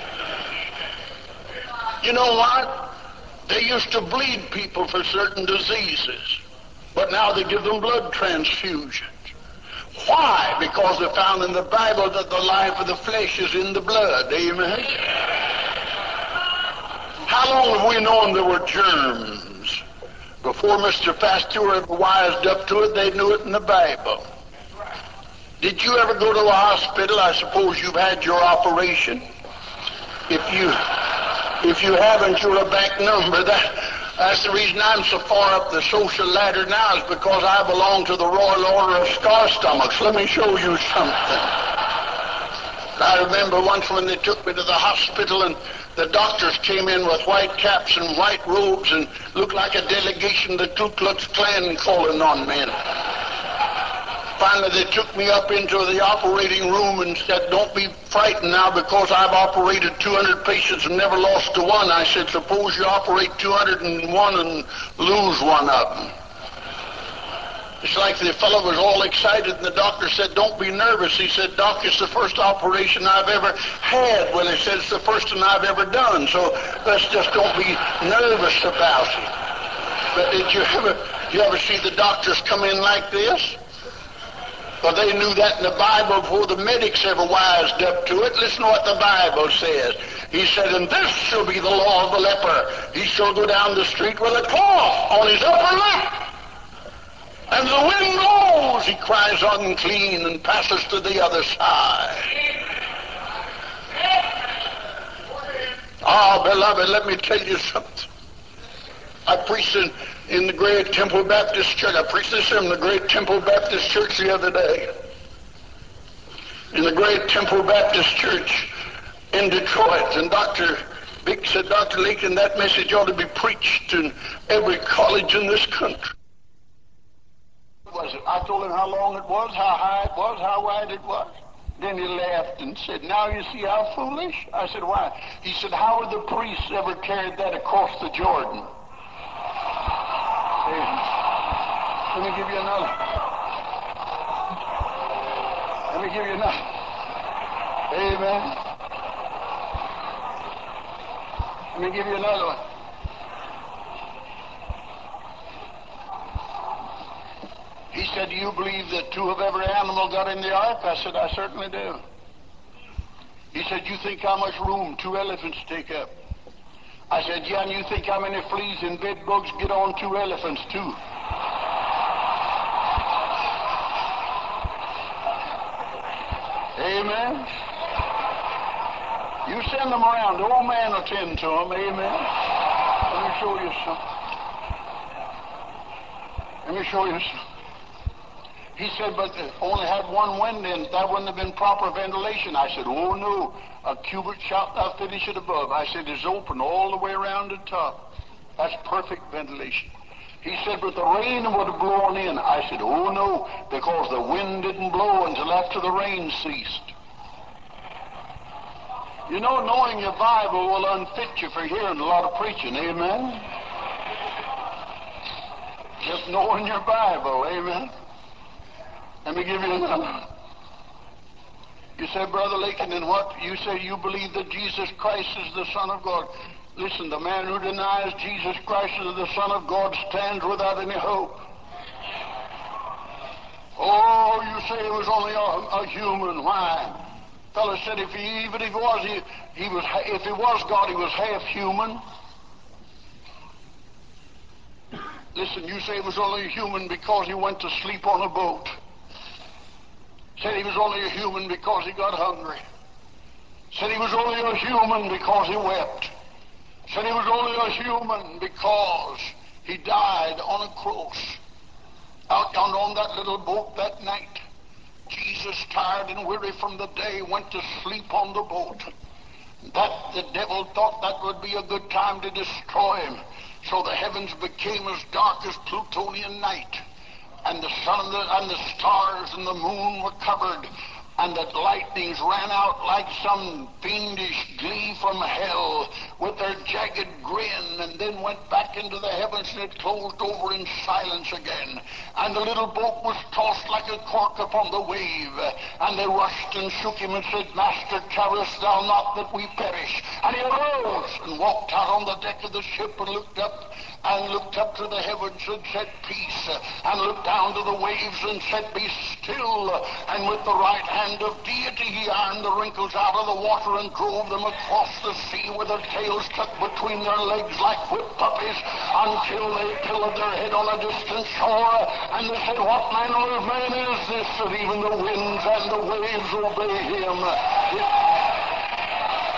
You know what? They used to bleed people for certain diseases, but now they give them blood transfusions. Why? Because they found in the Bible that the life of the flesh is in the blood. Amen? How long have we known there were germs? Before Mr. Pasteur ever wised up to it, they knew it in the Bible. Did you ever go to a hospital? I suppose you've had your operation. If you haven't, you're a back number. That's the reason I'm so far up the social ladder now, is because I belong to the Royal Order of Scar Stomachs. Let me show you something. I remember once when they took me to the hospital and the doctors came in with white caps and white robes and looked like a delegation of the Ku Klux Klan calling on me. Finally, they took me up into the operating room and said, "Don't be frightened now, because I've operated 200 patients and never lost a one." I said, "Suppose you operate 201 and lose one of them." It's like the fellow was all excited, and the doctor said, "Don't be nervous." He said, "Doc, it's the first operation I've ever had." Well, he said, "It's the first one I've ever done, so let's just don't be nervous about it." But did you ever see the doctors come in like this? Well, they knew that in the Bible before the medics ever wised up to it. Listen to what the Bible says. He said, "And this shall be the law of the leper. He shall go down the street with a cloth on his upper lip. And the wind blows, he cries unclean, and passes to the other side." Ah, beloved, let me tell you something. I preached in the Great Temple Baptist Church. I preached this in the Great Temple Baptist Church the other day. In the Great Temple Baptist Church in Detroit. And Dr. Vic said, "Dr. Lincoln, that message ought to be preached in every college in this country." Was it? I told him how long it was, how high it was, how wide it was. Then he laughed and said, "Now you see how foolish?" I said, "Why?" He said, "How would the priests ever carried that across the Jordan?" Let me give you another. Let me give you another. Amen. Let me give you another one. He said, "Do you believe that 2 of every animal got in the ark?" I said, "I certainly do." He said, "You think how much room 2 elephants take up?" I said, "Yeah, and you think how many fleas and bed bugs get on 2 elephants too?" Amen. You send them around. The old man will tend to them. Amen. Let me show you something. Let me show you something. He said, "But it only had one wind in it. That wouldn't have been proper ventilation." I said, "Oh, no. A cubit shall not finish it above." I said, "It's open all the way around the top. That's perfect ventilation." He said, "But the rain would have blown in." I said, "Oh, no, because the wind didn't blow until after the rain ceased." You know, knowing your Bible will unfit you for hearing a lot of preaching. Amen. Just knowing your Bible. Amen. Let me give you another one. You say, "Brother Lincoln, and what? You say you believe that Jesus Christ is the Son of God." Listen, the man who denies Jesus Christ is the Son of God stands without any hope. Oh, you say he was only a human. Why? Fellow said if he was God, he was half human. Listen, you say he was only a human because he went to sleep on a boat. Said he was only a human because he got hungry. Said he was only a human because he wept. Said he was only a human because he died on a cross. Out yonder on that little boat that night, Jesus, tired and weary from the day, went to sleep on the boat. That the devil thought that would be a good time to destroy him. So the heavens became as dark as Plutonian night, and the sun and the stars and the moon were covered, and the lightnings ran out like some fiendish glee from hell with their jagged grin, and then went back into the heavens, and it closed over in silence again. And the little boat was tossed like a cork upon the wave, and they rushed and shook him and said, "Master, carest thou not that we perish?" And he arose and walked out on the deck of the ship and looked up to the heavens and said, "Peace," and looked down to the waves and said, "Be still." And with the right hand of deity he ironed the wrinkles out of the water and drove them across the sea with their tails stuck between their legs like whipped puppies until they pillowed their head on a distant shore. And they said, "What manner of man is this, that even the winds and the waves obey him?" It,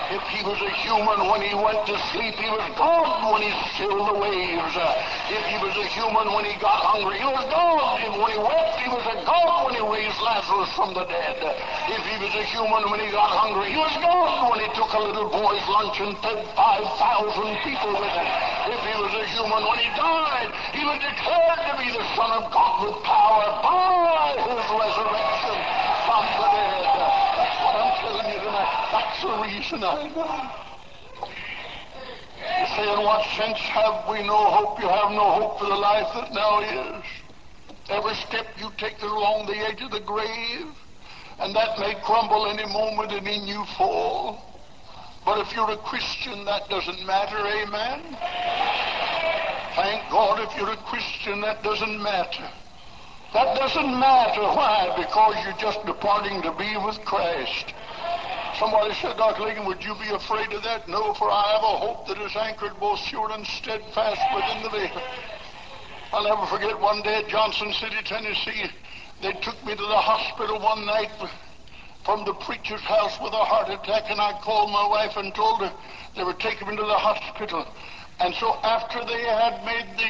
If he was a human when he went to sleep, he was God when he stilled the waves. If he was a human when he got hungry, he was God. If when he wept, he was a God when he raised Lazarus from the dead. If he was a human when he got hungry, he was God when he took a little boy's lunch and fed 5,000 people with it. If he was a human when he died, he was declared to be the Son of God with power by his resurrection from the dead. That's what I'm telling you tonight. That's the reason I know. You say, in what sense have we no hope? You have no hope for the life that now is. Every step you take is along the edge of the grave, and that may crumble any moment and in you fall. But if you're a Christian, that doesn't matter, amen? Thank God, if you're a Christian, that doesn't matter. That doesn't matter. Why? Because you're just departing to be with Christ. Somebody said, Dr. Lincoln, would you be afraid of that? No, for I have a hope that is anchored both sure and steadfast within the veil. I'll never forget one day at Johnson City, Tennessee, they took me to the hospital one night from the preacher's house with a heart attack, and I called my wife and told her they were taking me to the hospital. And so after they had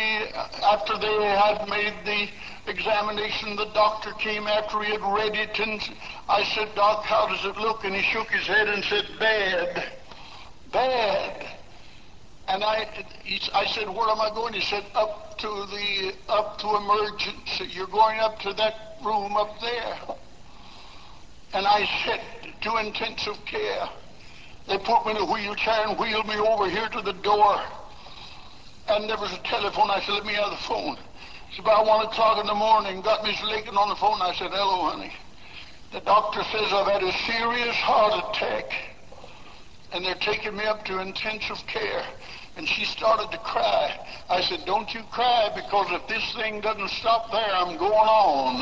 made the examination, the doctor came after he had read it, and I said, Doc, how does it look? And he shook his head and said, bad, bad. And I said, where am I going? He said, up to emergency. You're going up to that room up there. And I said, to intensive care. They put me in a wheelchair and wheeled me over here to the door. And there was a telephone. I said, let me have the phone. It's about 1 o'clock in the morning. Got Miss Lakin on the phone. I said, hello, honey. The doctor says I've had a serious heart attack, and they're taking me up to intensive care. And she started to cry. I said, don't you cry, because if this thing doesn't stop there, I'm going on.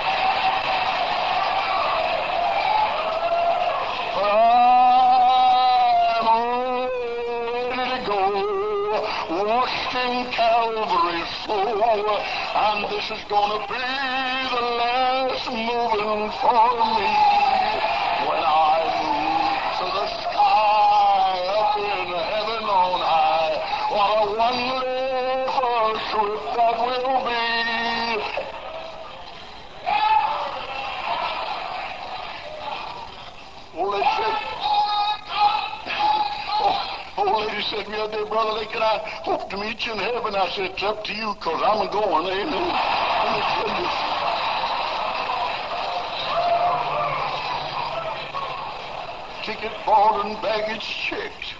I'm ready to go, washed in Calvary's flow, and this is going to be the last moving for me. When I move to the sky up in heaven on high, what a wonderful trip that will be. Old lady said to me the other day, Brother Lincoln, I hope to meet you in heaven. I said, it's up to you, because I'm going, amen. Let me tell you. Ticket bought and baggage checked.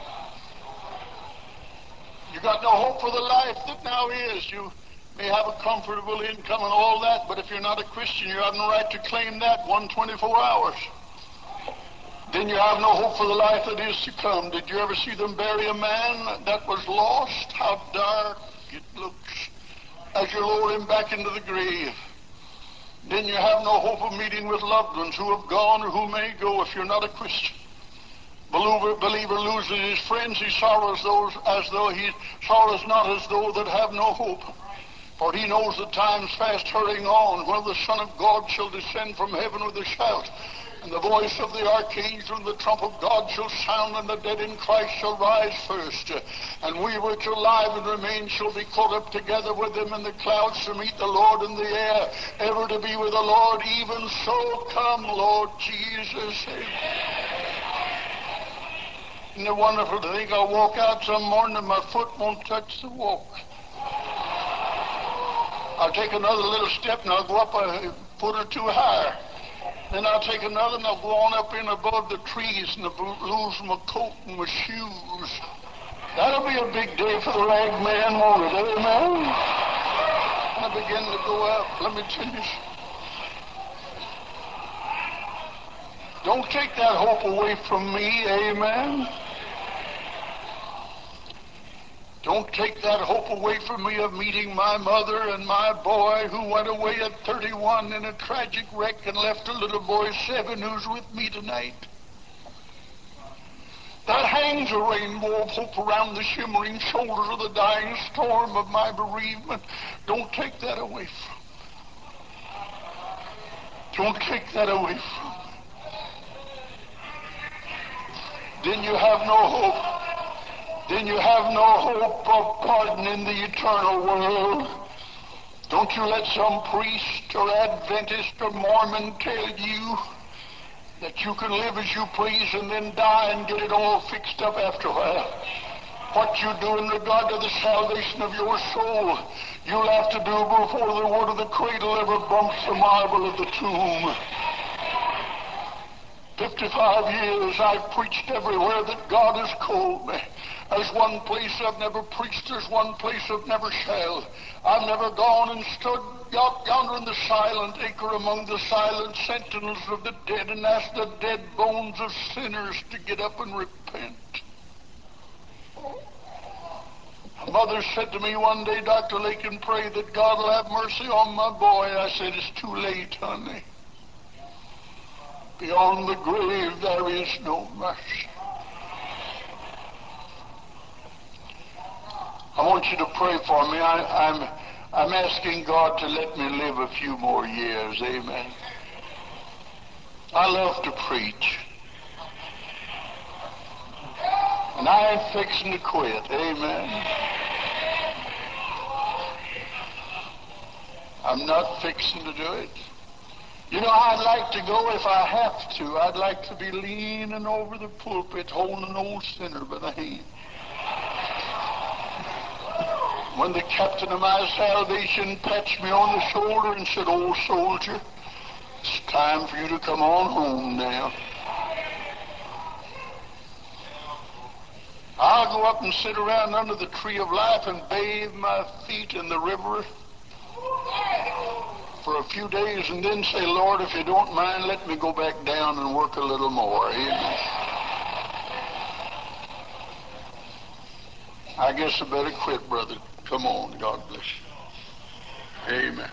You got no hope for the life that now is. You may have a comfortable income and all that, but if you're not a Christian, you have no right to claim that 124 hours. Then you have no hope for the life that is to come. Did you ever see them bury a man that was lost? How dark it looks as you lower him back into the grave. Then you have no hope of meeting with loved ones who have gone or who may go if you're not a Christian. Believer loses his friends, he sorrows not as though that have no hope. For he knows the time's fast hurrying on, when the Son of God shall descend from heaven with a shout, and the voice of the archangel and the trump of God shall sound, and the dead in Christ shall rise first. And we which are alive and remain shall be caught up together with them in the clouds to meet the Lord in the air, ever to be with the Lord. Even so come, Lord Jesus. Isn't it wonderful to think I'll walk out some morning and my foot won't touch the walk? I'll take another little step and I'll go up a foot or two higher. Then I'll take another and I'll go on up in above the trees and lose my coat and my shoes. That'll be a big day for the rag man, won't it? Amen? And I begin to go up. Let me tell you. Don't take that hope away from me. Amen? Don't take that hope away from me of meeting my mother and my boy who went away at 31 in a tragic wreck and left a little boy 7 who's with me tonight. That hangs a rainbow of hope around the shimmering shoulders of the dying storm of my bereavement. Don't take that away from me. Don't take that away from me. then you have no hope. Then you have no hope of pardon in the eternal world. Don't you let some priest or Adventist or Mormon tell you that you can live as you please and then die and get it all fixed up after a while. What you do in regard to the salvation of your soul, you'll have to do before the word of the cradle ever bumps the marble of the tomb. 55 years I've preached everywhere that God has called me. There's one place I've never preached. There's one place I've never shall. I've never gone and stood yonder in the silent acre among the silent sentinels of the dead and asked the dead bones of sinners to get up and repent. Mother said to me one day, Dr. Lakin, pray that God will have mercy on my boy. I said, it's too late, honey. Beyond the grave there is no mercy. I want you to pray for me. I'm asking God to let me live a few more years. Amen. I love to preach. And I ain't fixing to quit. Amen. I'm not fixing to do it. You know, I'd like to go if I have to. I'd like to be leaning over the pulpit holding an old sinner by the hand. When the captain of my salvation patched me on the shoulder and said, old soldier, it's time for you to come on home now. I'll go up and sit around under the tree of life and bathe my feet in the river for a few days and then say, Lord, if you don't mind, let me go back down and work a little more. Amen. I guess I better quit, brother. Come on. God bless you. Amen.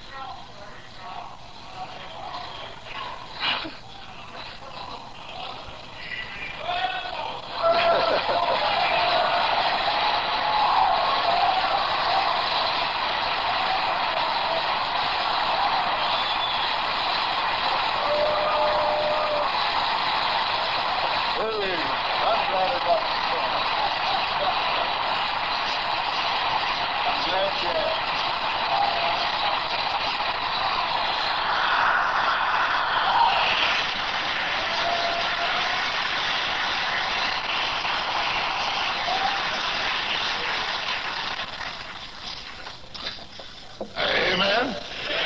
Amen.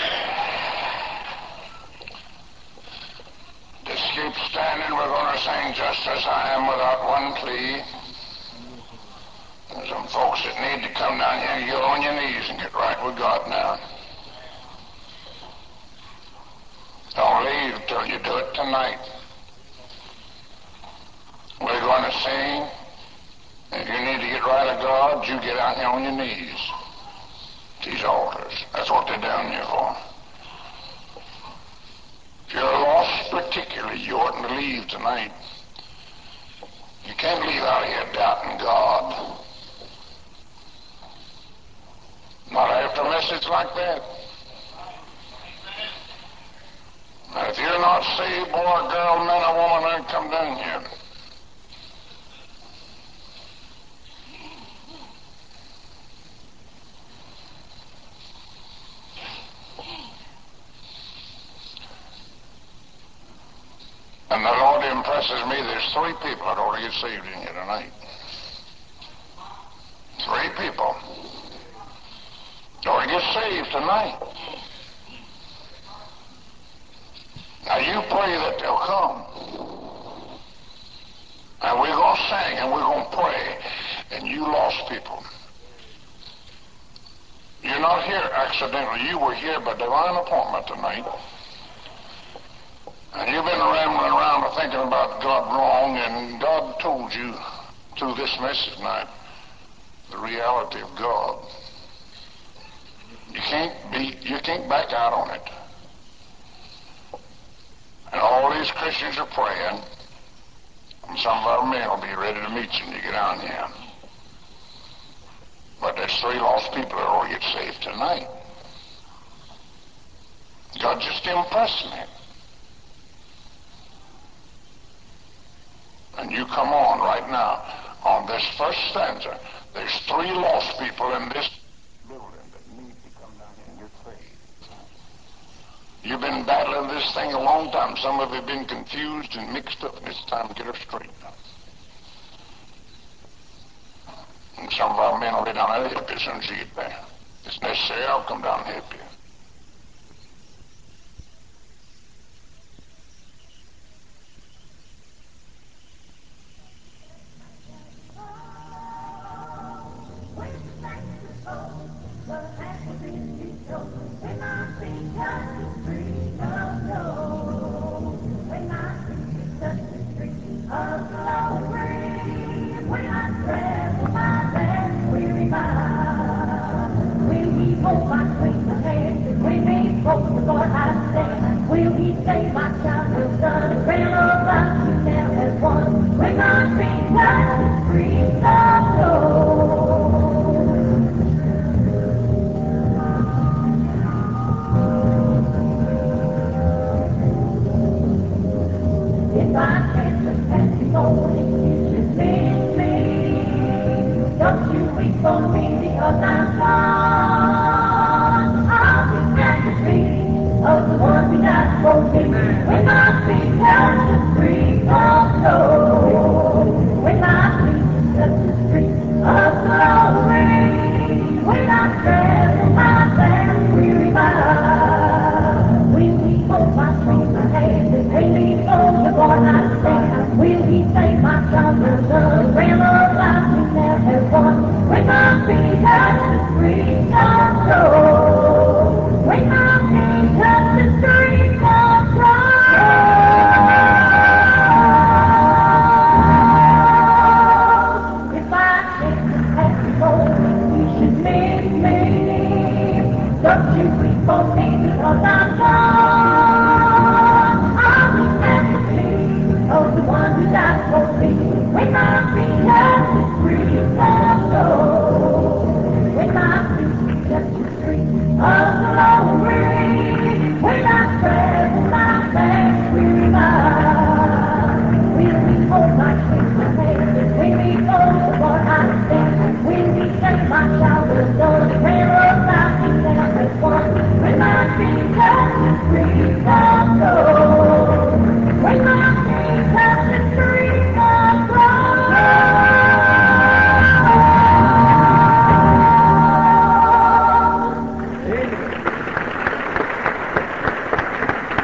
Just keep standing. We're going to sing Just As I Am without one plea. There's some folks that need to come down here and get on your knees and get right with God now. Don't leave till you do it tonight. We're going to sing. If you need to get right with God, you get out here on your knees. These altars. That's what they're down here for. If you're lost particularly, you oughtn't to leave tonight. You can't leave out of here doubting God. Not after a message like that. Now, if you're not saved, boy, girl, man, or woman, then come down here. And the Lord impresses me there's 3 people that ought to get saved in here tonight. 3 people ought to get saved tonight. Now you pray that they'll come. And we're going to sing and we're going to pray. And you lost people, you're not here accidentally. You were here by divine appointment tonight. And you've been rambling around and thinking about God wrong, and God told you through this message tonight the reality of God. You can't back out on it. And all these Christians are praying, and some of our men will be ready to meet you when you get down here. But there's 3 lost people that will get saved tonight. God just impressed me. And you come on right now. On this first stanza, there's 3 lost people in this building that need to come down here and get saved. You've been battling this thing a long time. Some of you have been confused and mixed up, and it's time to get her straightened out. And some of our men will be down there to help you as soon as you get there. If it's necessary, I'll come down and help you. Will he save my child from the grand old life he now has won? When my feet touch the streets of gold. If I can't just pass you morning, you should miss me. Don't you weep for me because I'm gone. I'll be at the feet of the one who died for me. When my feet touch the streets of gold. When my feet touch the streets of glory. When I travel my last weary mile. Will he hold my strong hand and take me on the board I stand? Will he save my child from the realm of life he now has won? When my feet touch the streets of gold. When my feet touch the streets of gold. If I can't just pass you over, you should miss me. Don't you weep for me because I'm gone. I'll be at the feet of the one who died for me. When my feet touch the streets of gold. When my feet touch the streets of glory. When I travel my last weary mile. Will he hold my twisted hand and take me over for I stand? Will he save my child from the grand old life he now has won? When my feet touch the streets of gold. When my feet touch the streets of gold.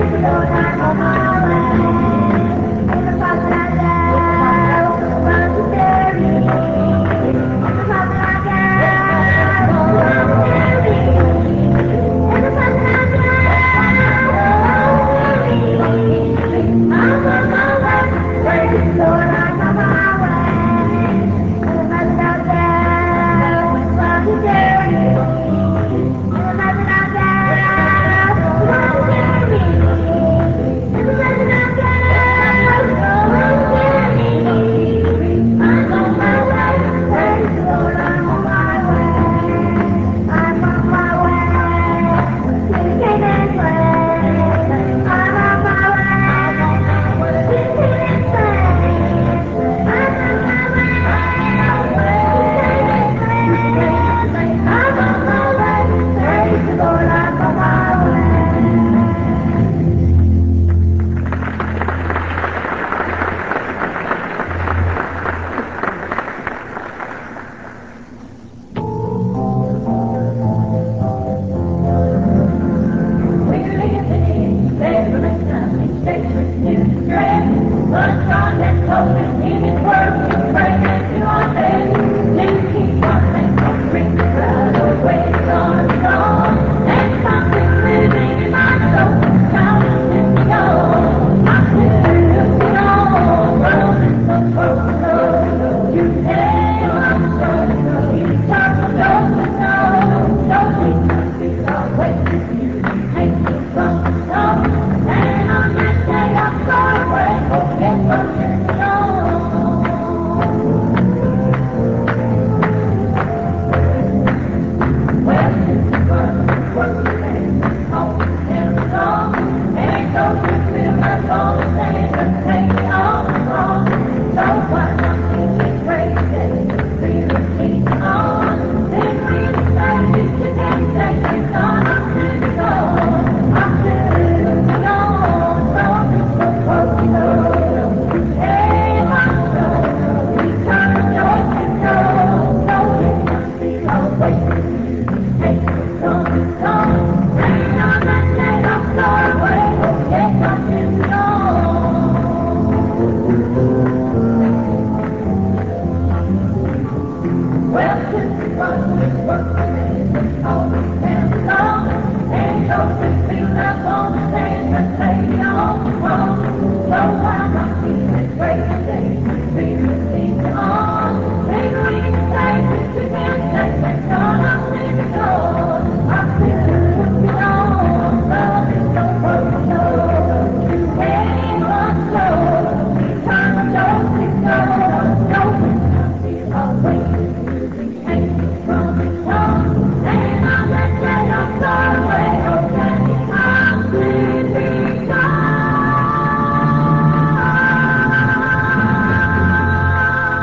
Thank you.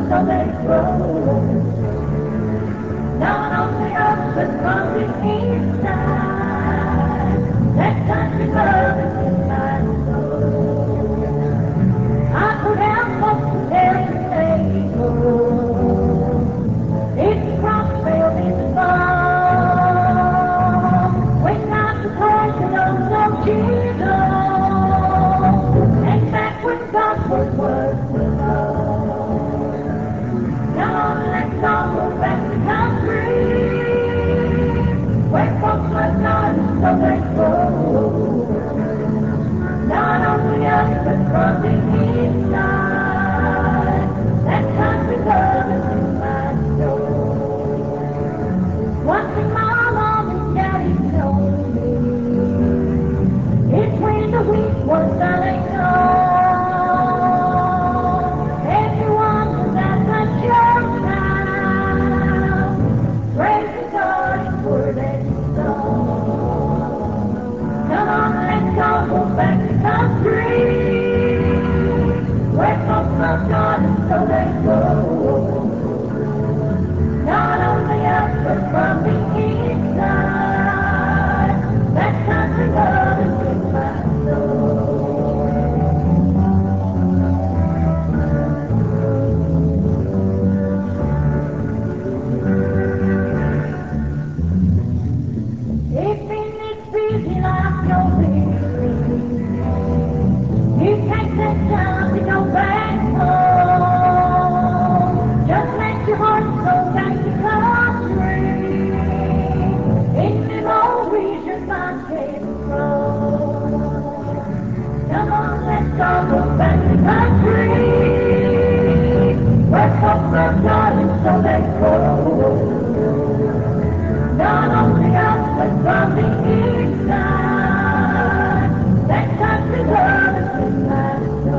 so they grow. Not only up, but from the inside. That country love is in my soul. I could have folks there in table. It's crossfell in the fall. When not the passion of some Jesus. And back when gospel was the law. Come on, let's all go back to country. Where folks love God so they grow. Not only us, but from the inside. That country love is in my soul. One thing my mom and daddy told me. It's when the weak ones are let go. Everyone was at the church now. Praise God for that song. Come on, let's all go back to country. Where folks love God and so they go. Not only us, but from the inside. That country love is in my soul. If in this busy life you're weary, you take that time to go back home. Just let your heart go back to country. In memories your mind can grow. Come on, let's all go back to country. Where folks love God and so they grow. Not only us, but from the inside. That country love is in my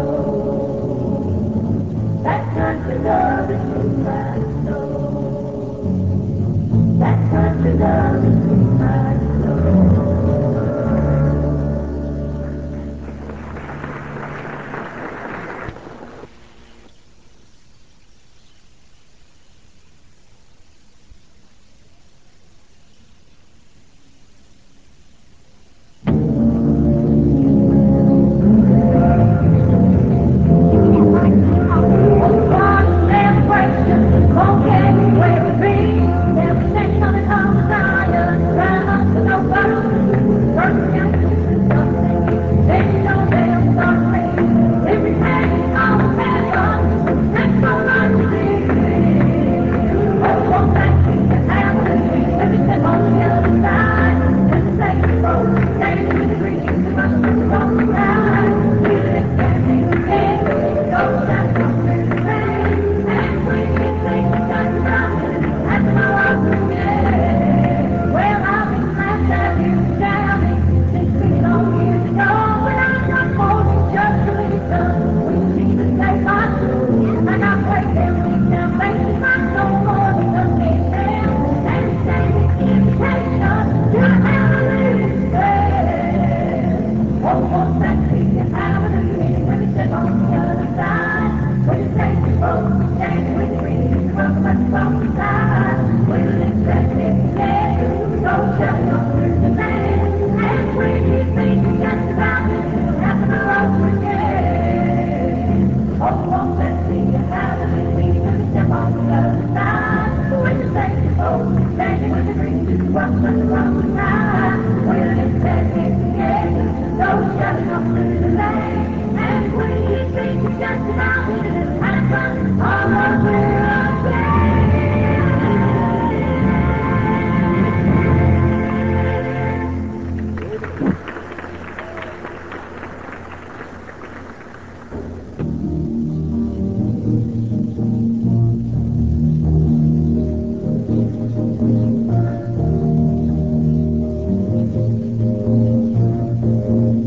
soul. That country love is in my soul. That country love is in my soul.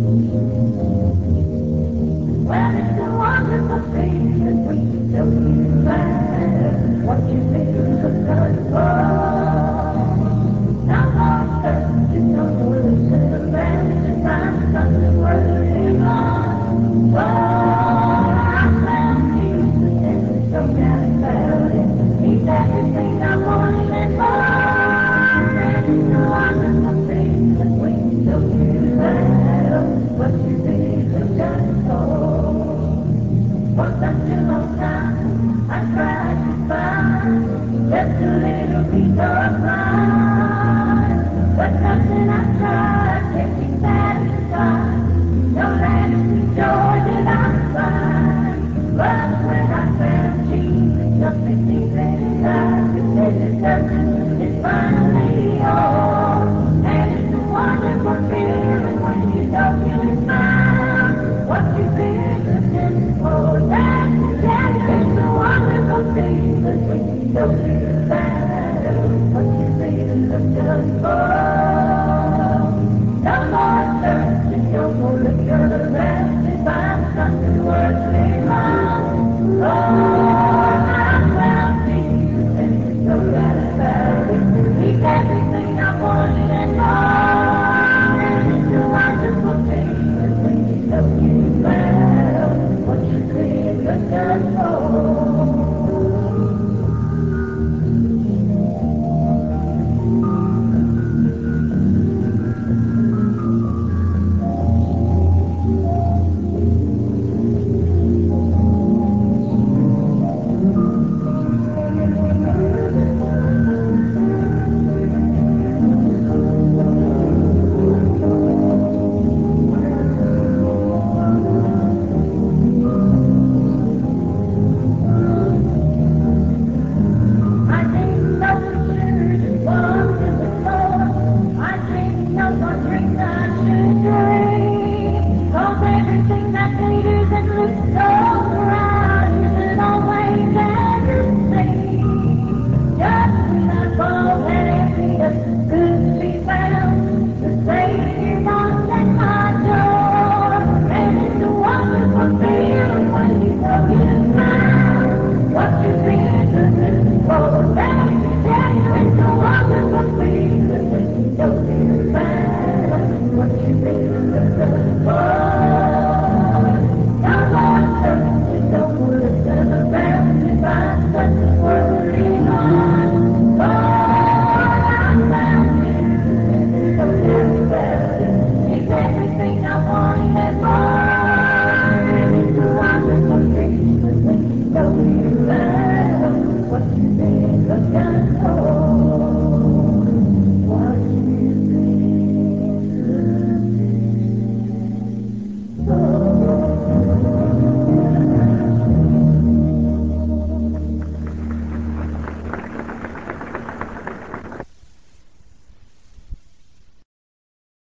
Well, it's a wonderful thing that we do. everything I wanted and more. And it's a wonderful thing that we don't have what you think is just so. For such a long time, I tried to find just a little piece of mind. But nothing I tried can be satisfied. No lasting joy did I find. But when I found Jesus, something deep inside said that nothing is finally all. And it's a wonderful feeling when you know you found what you've been looking for. That's it's a wonderful thing that we don't do that.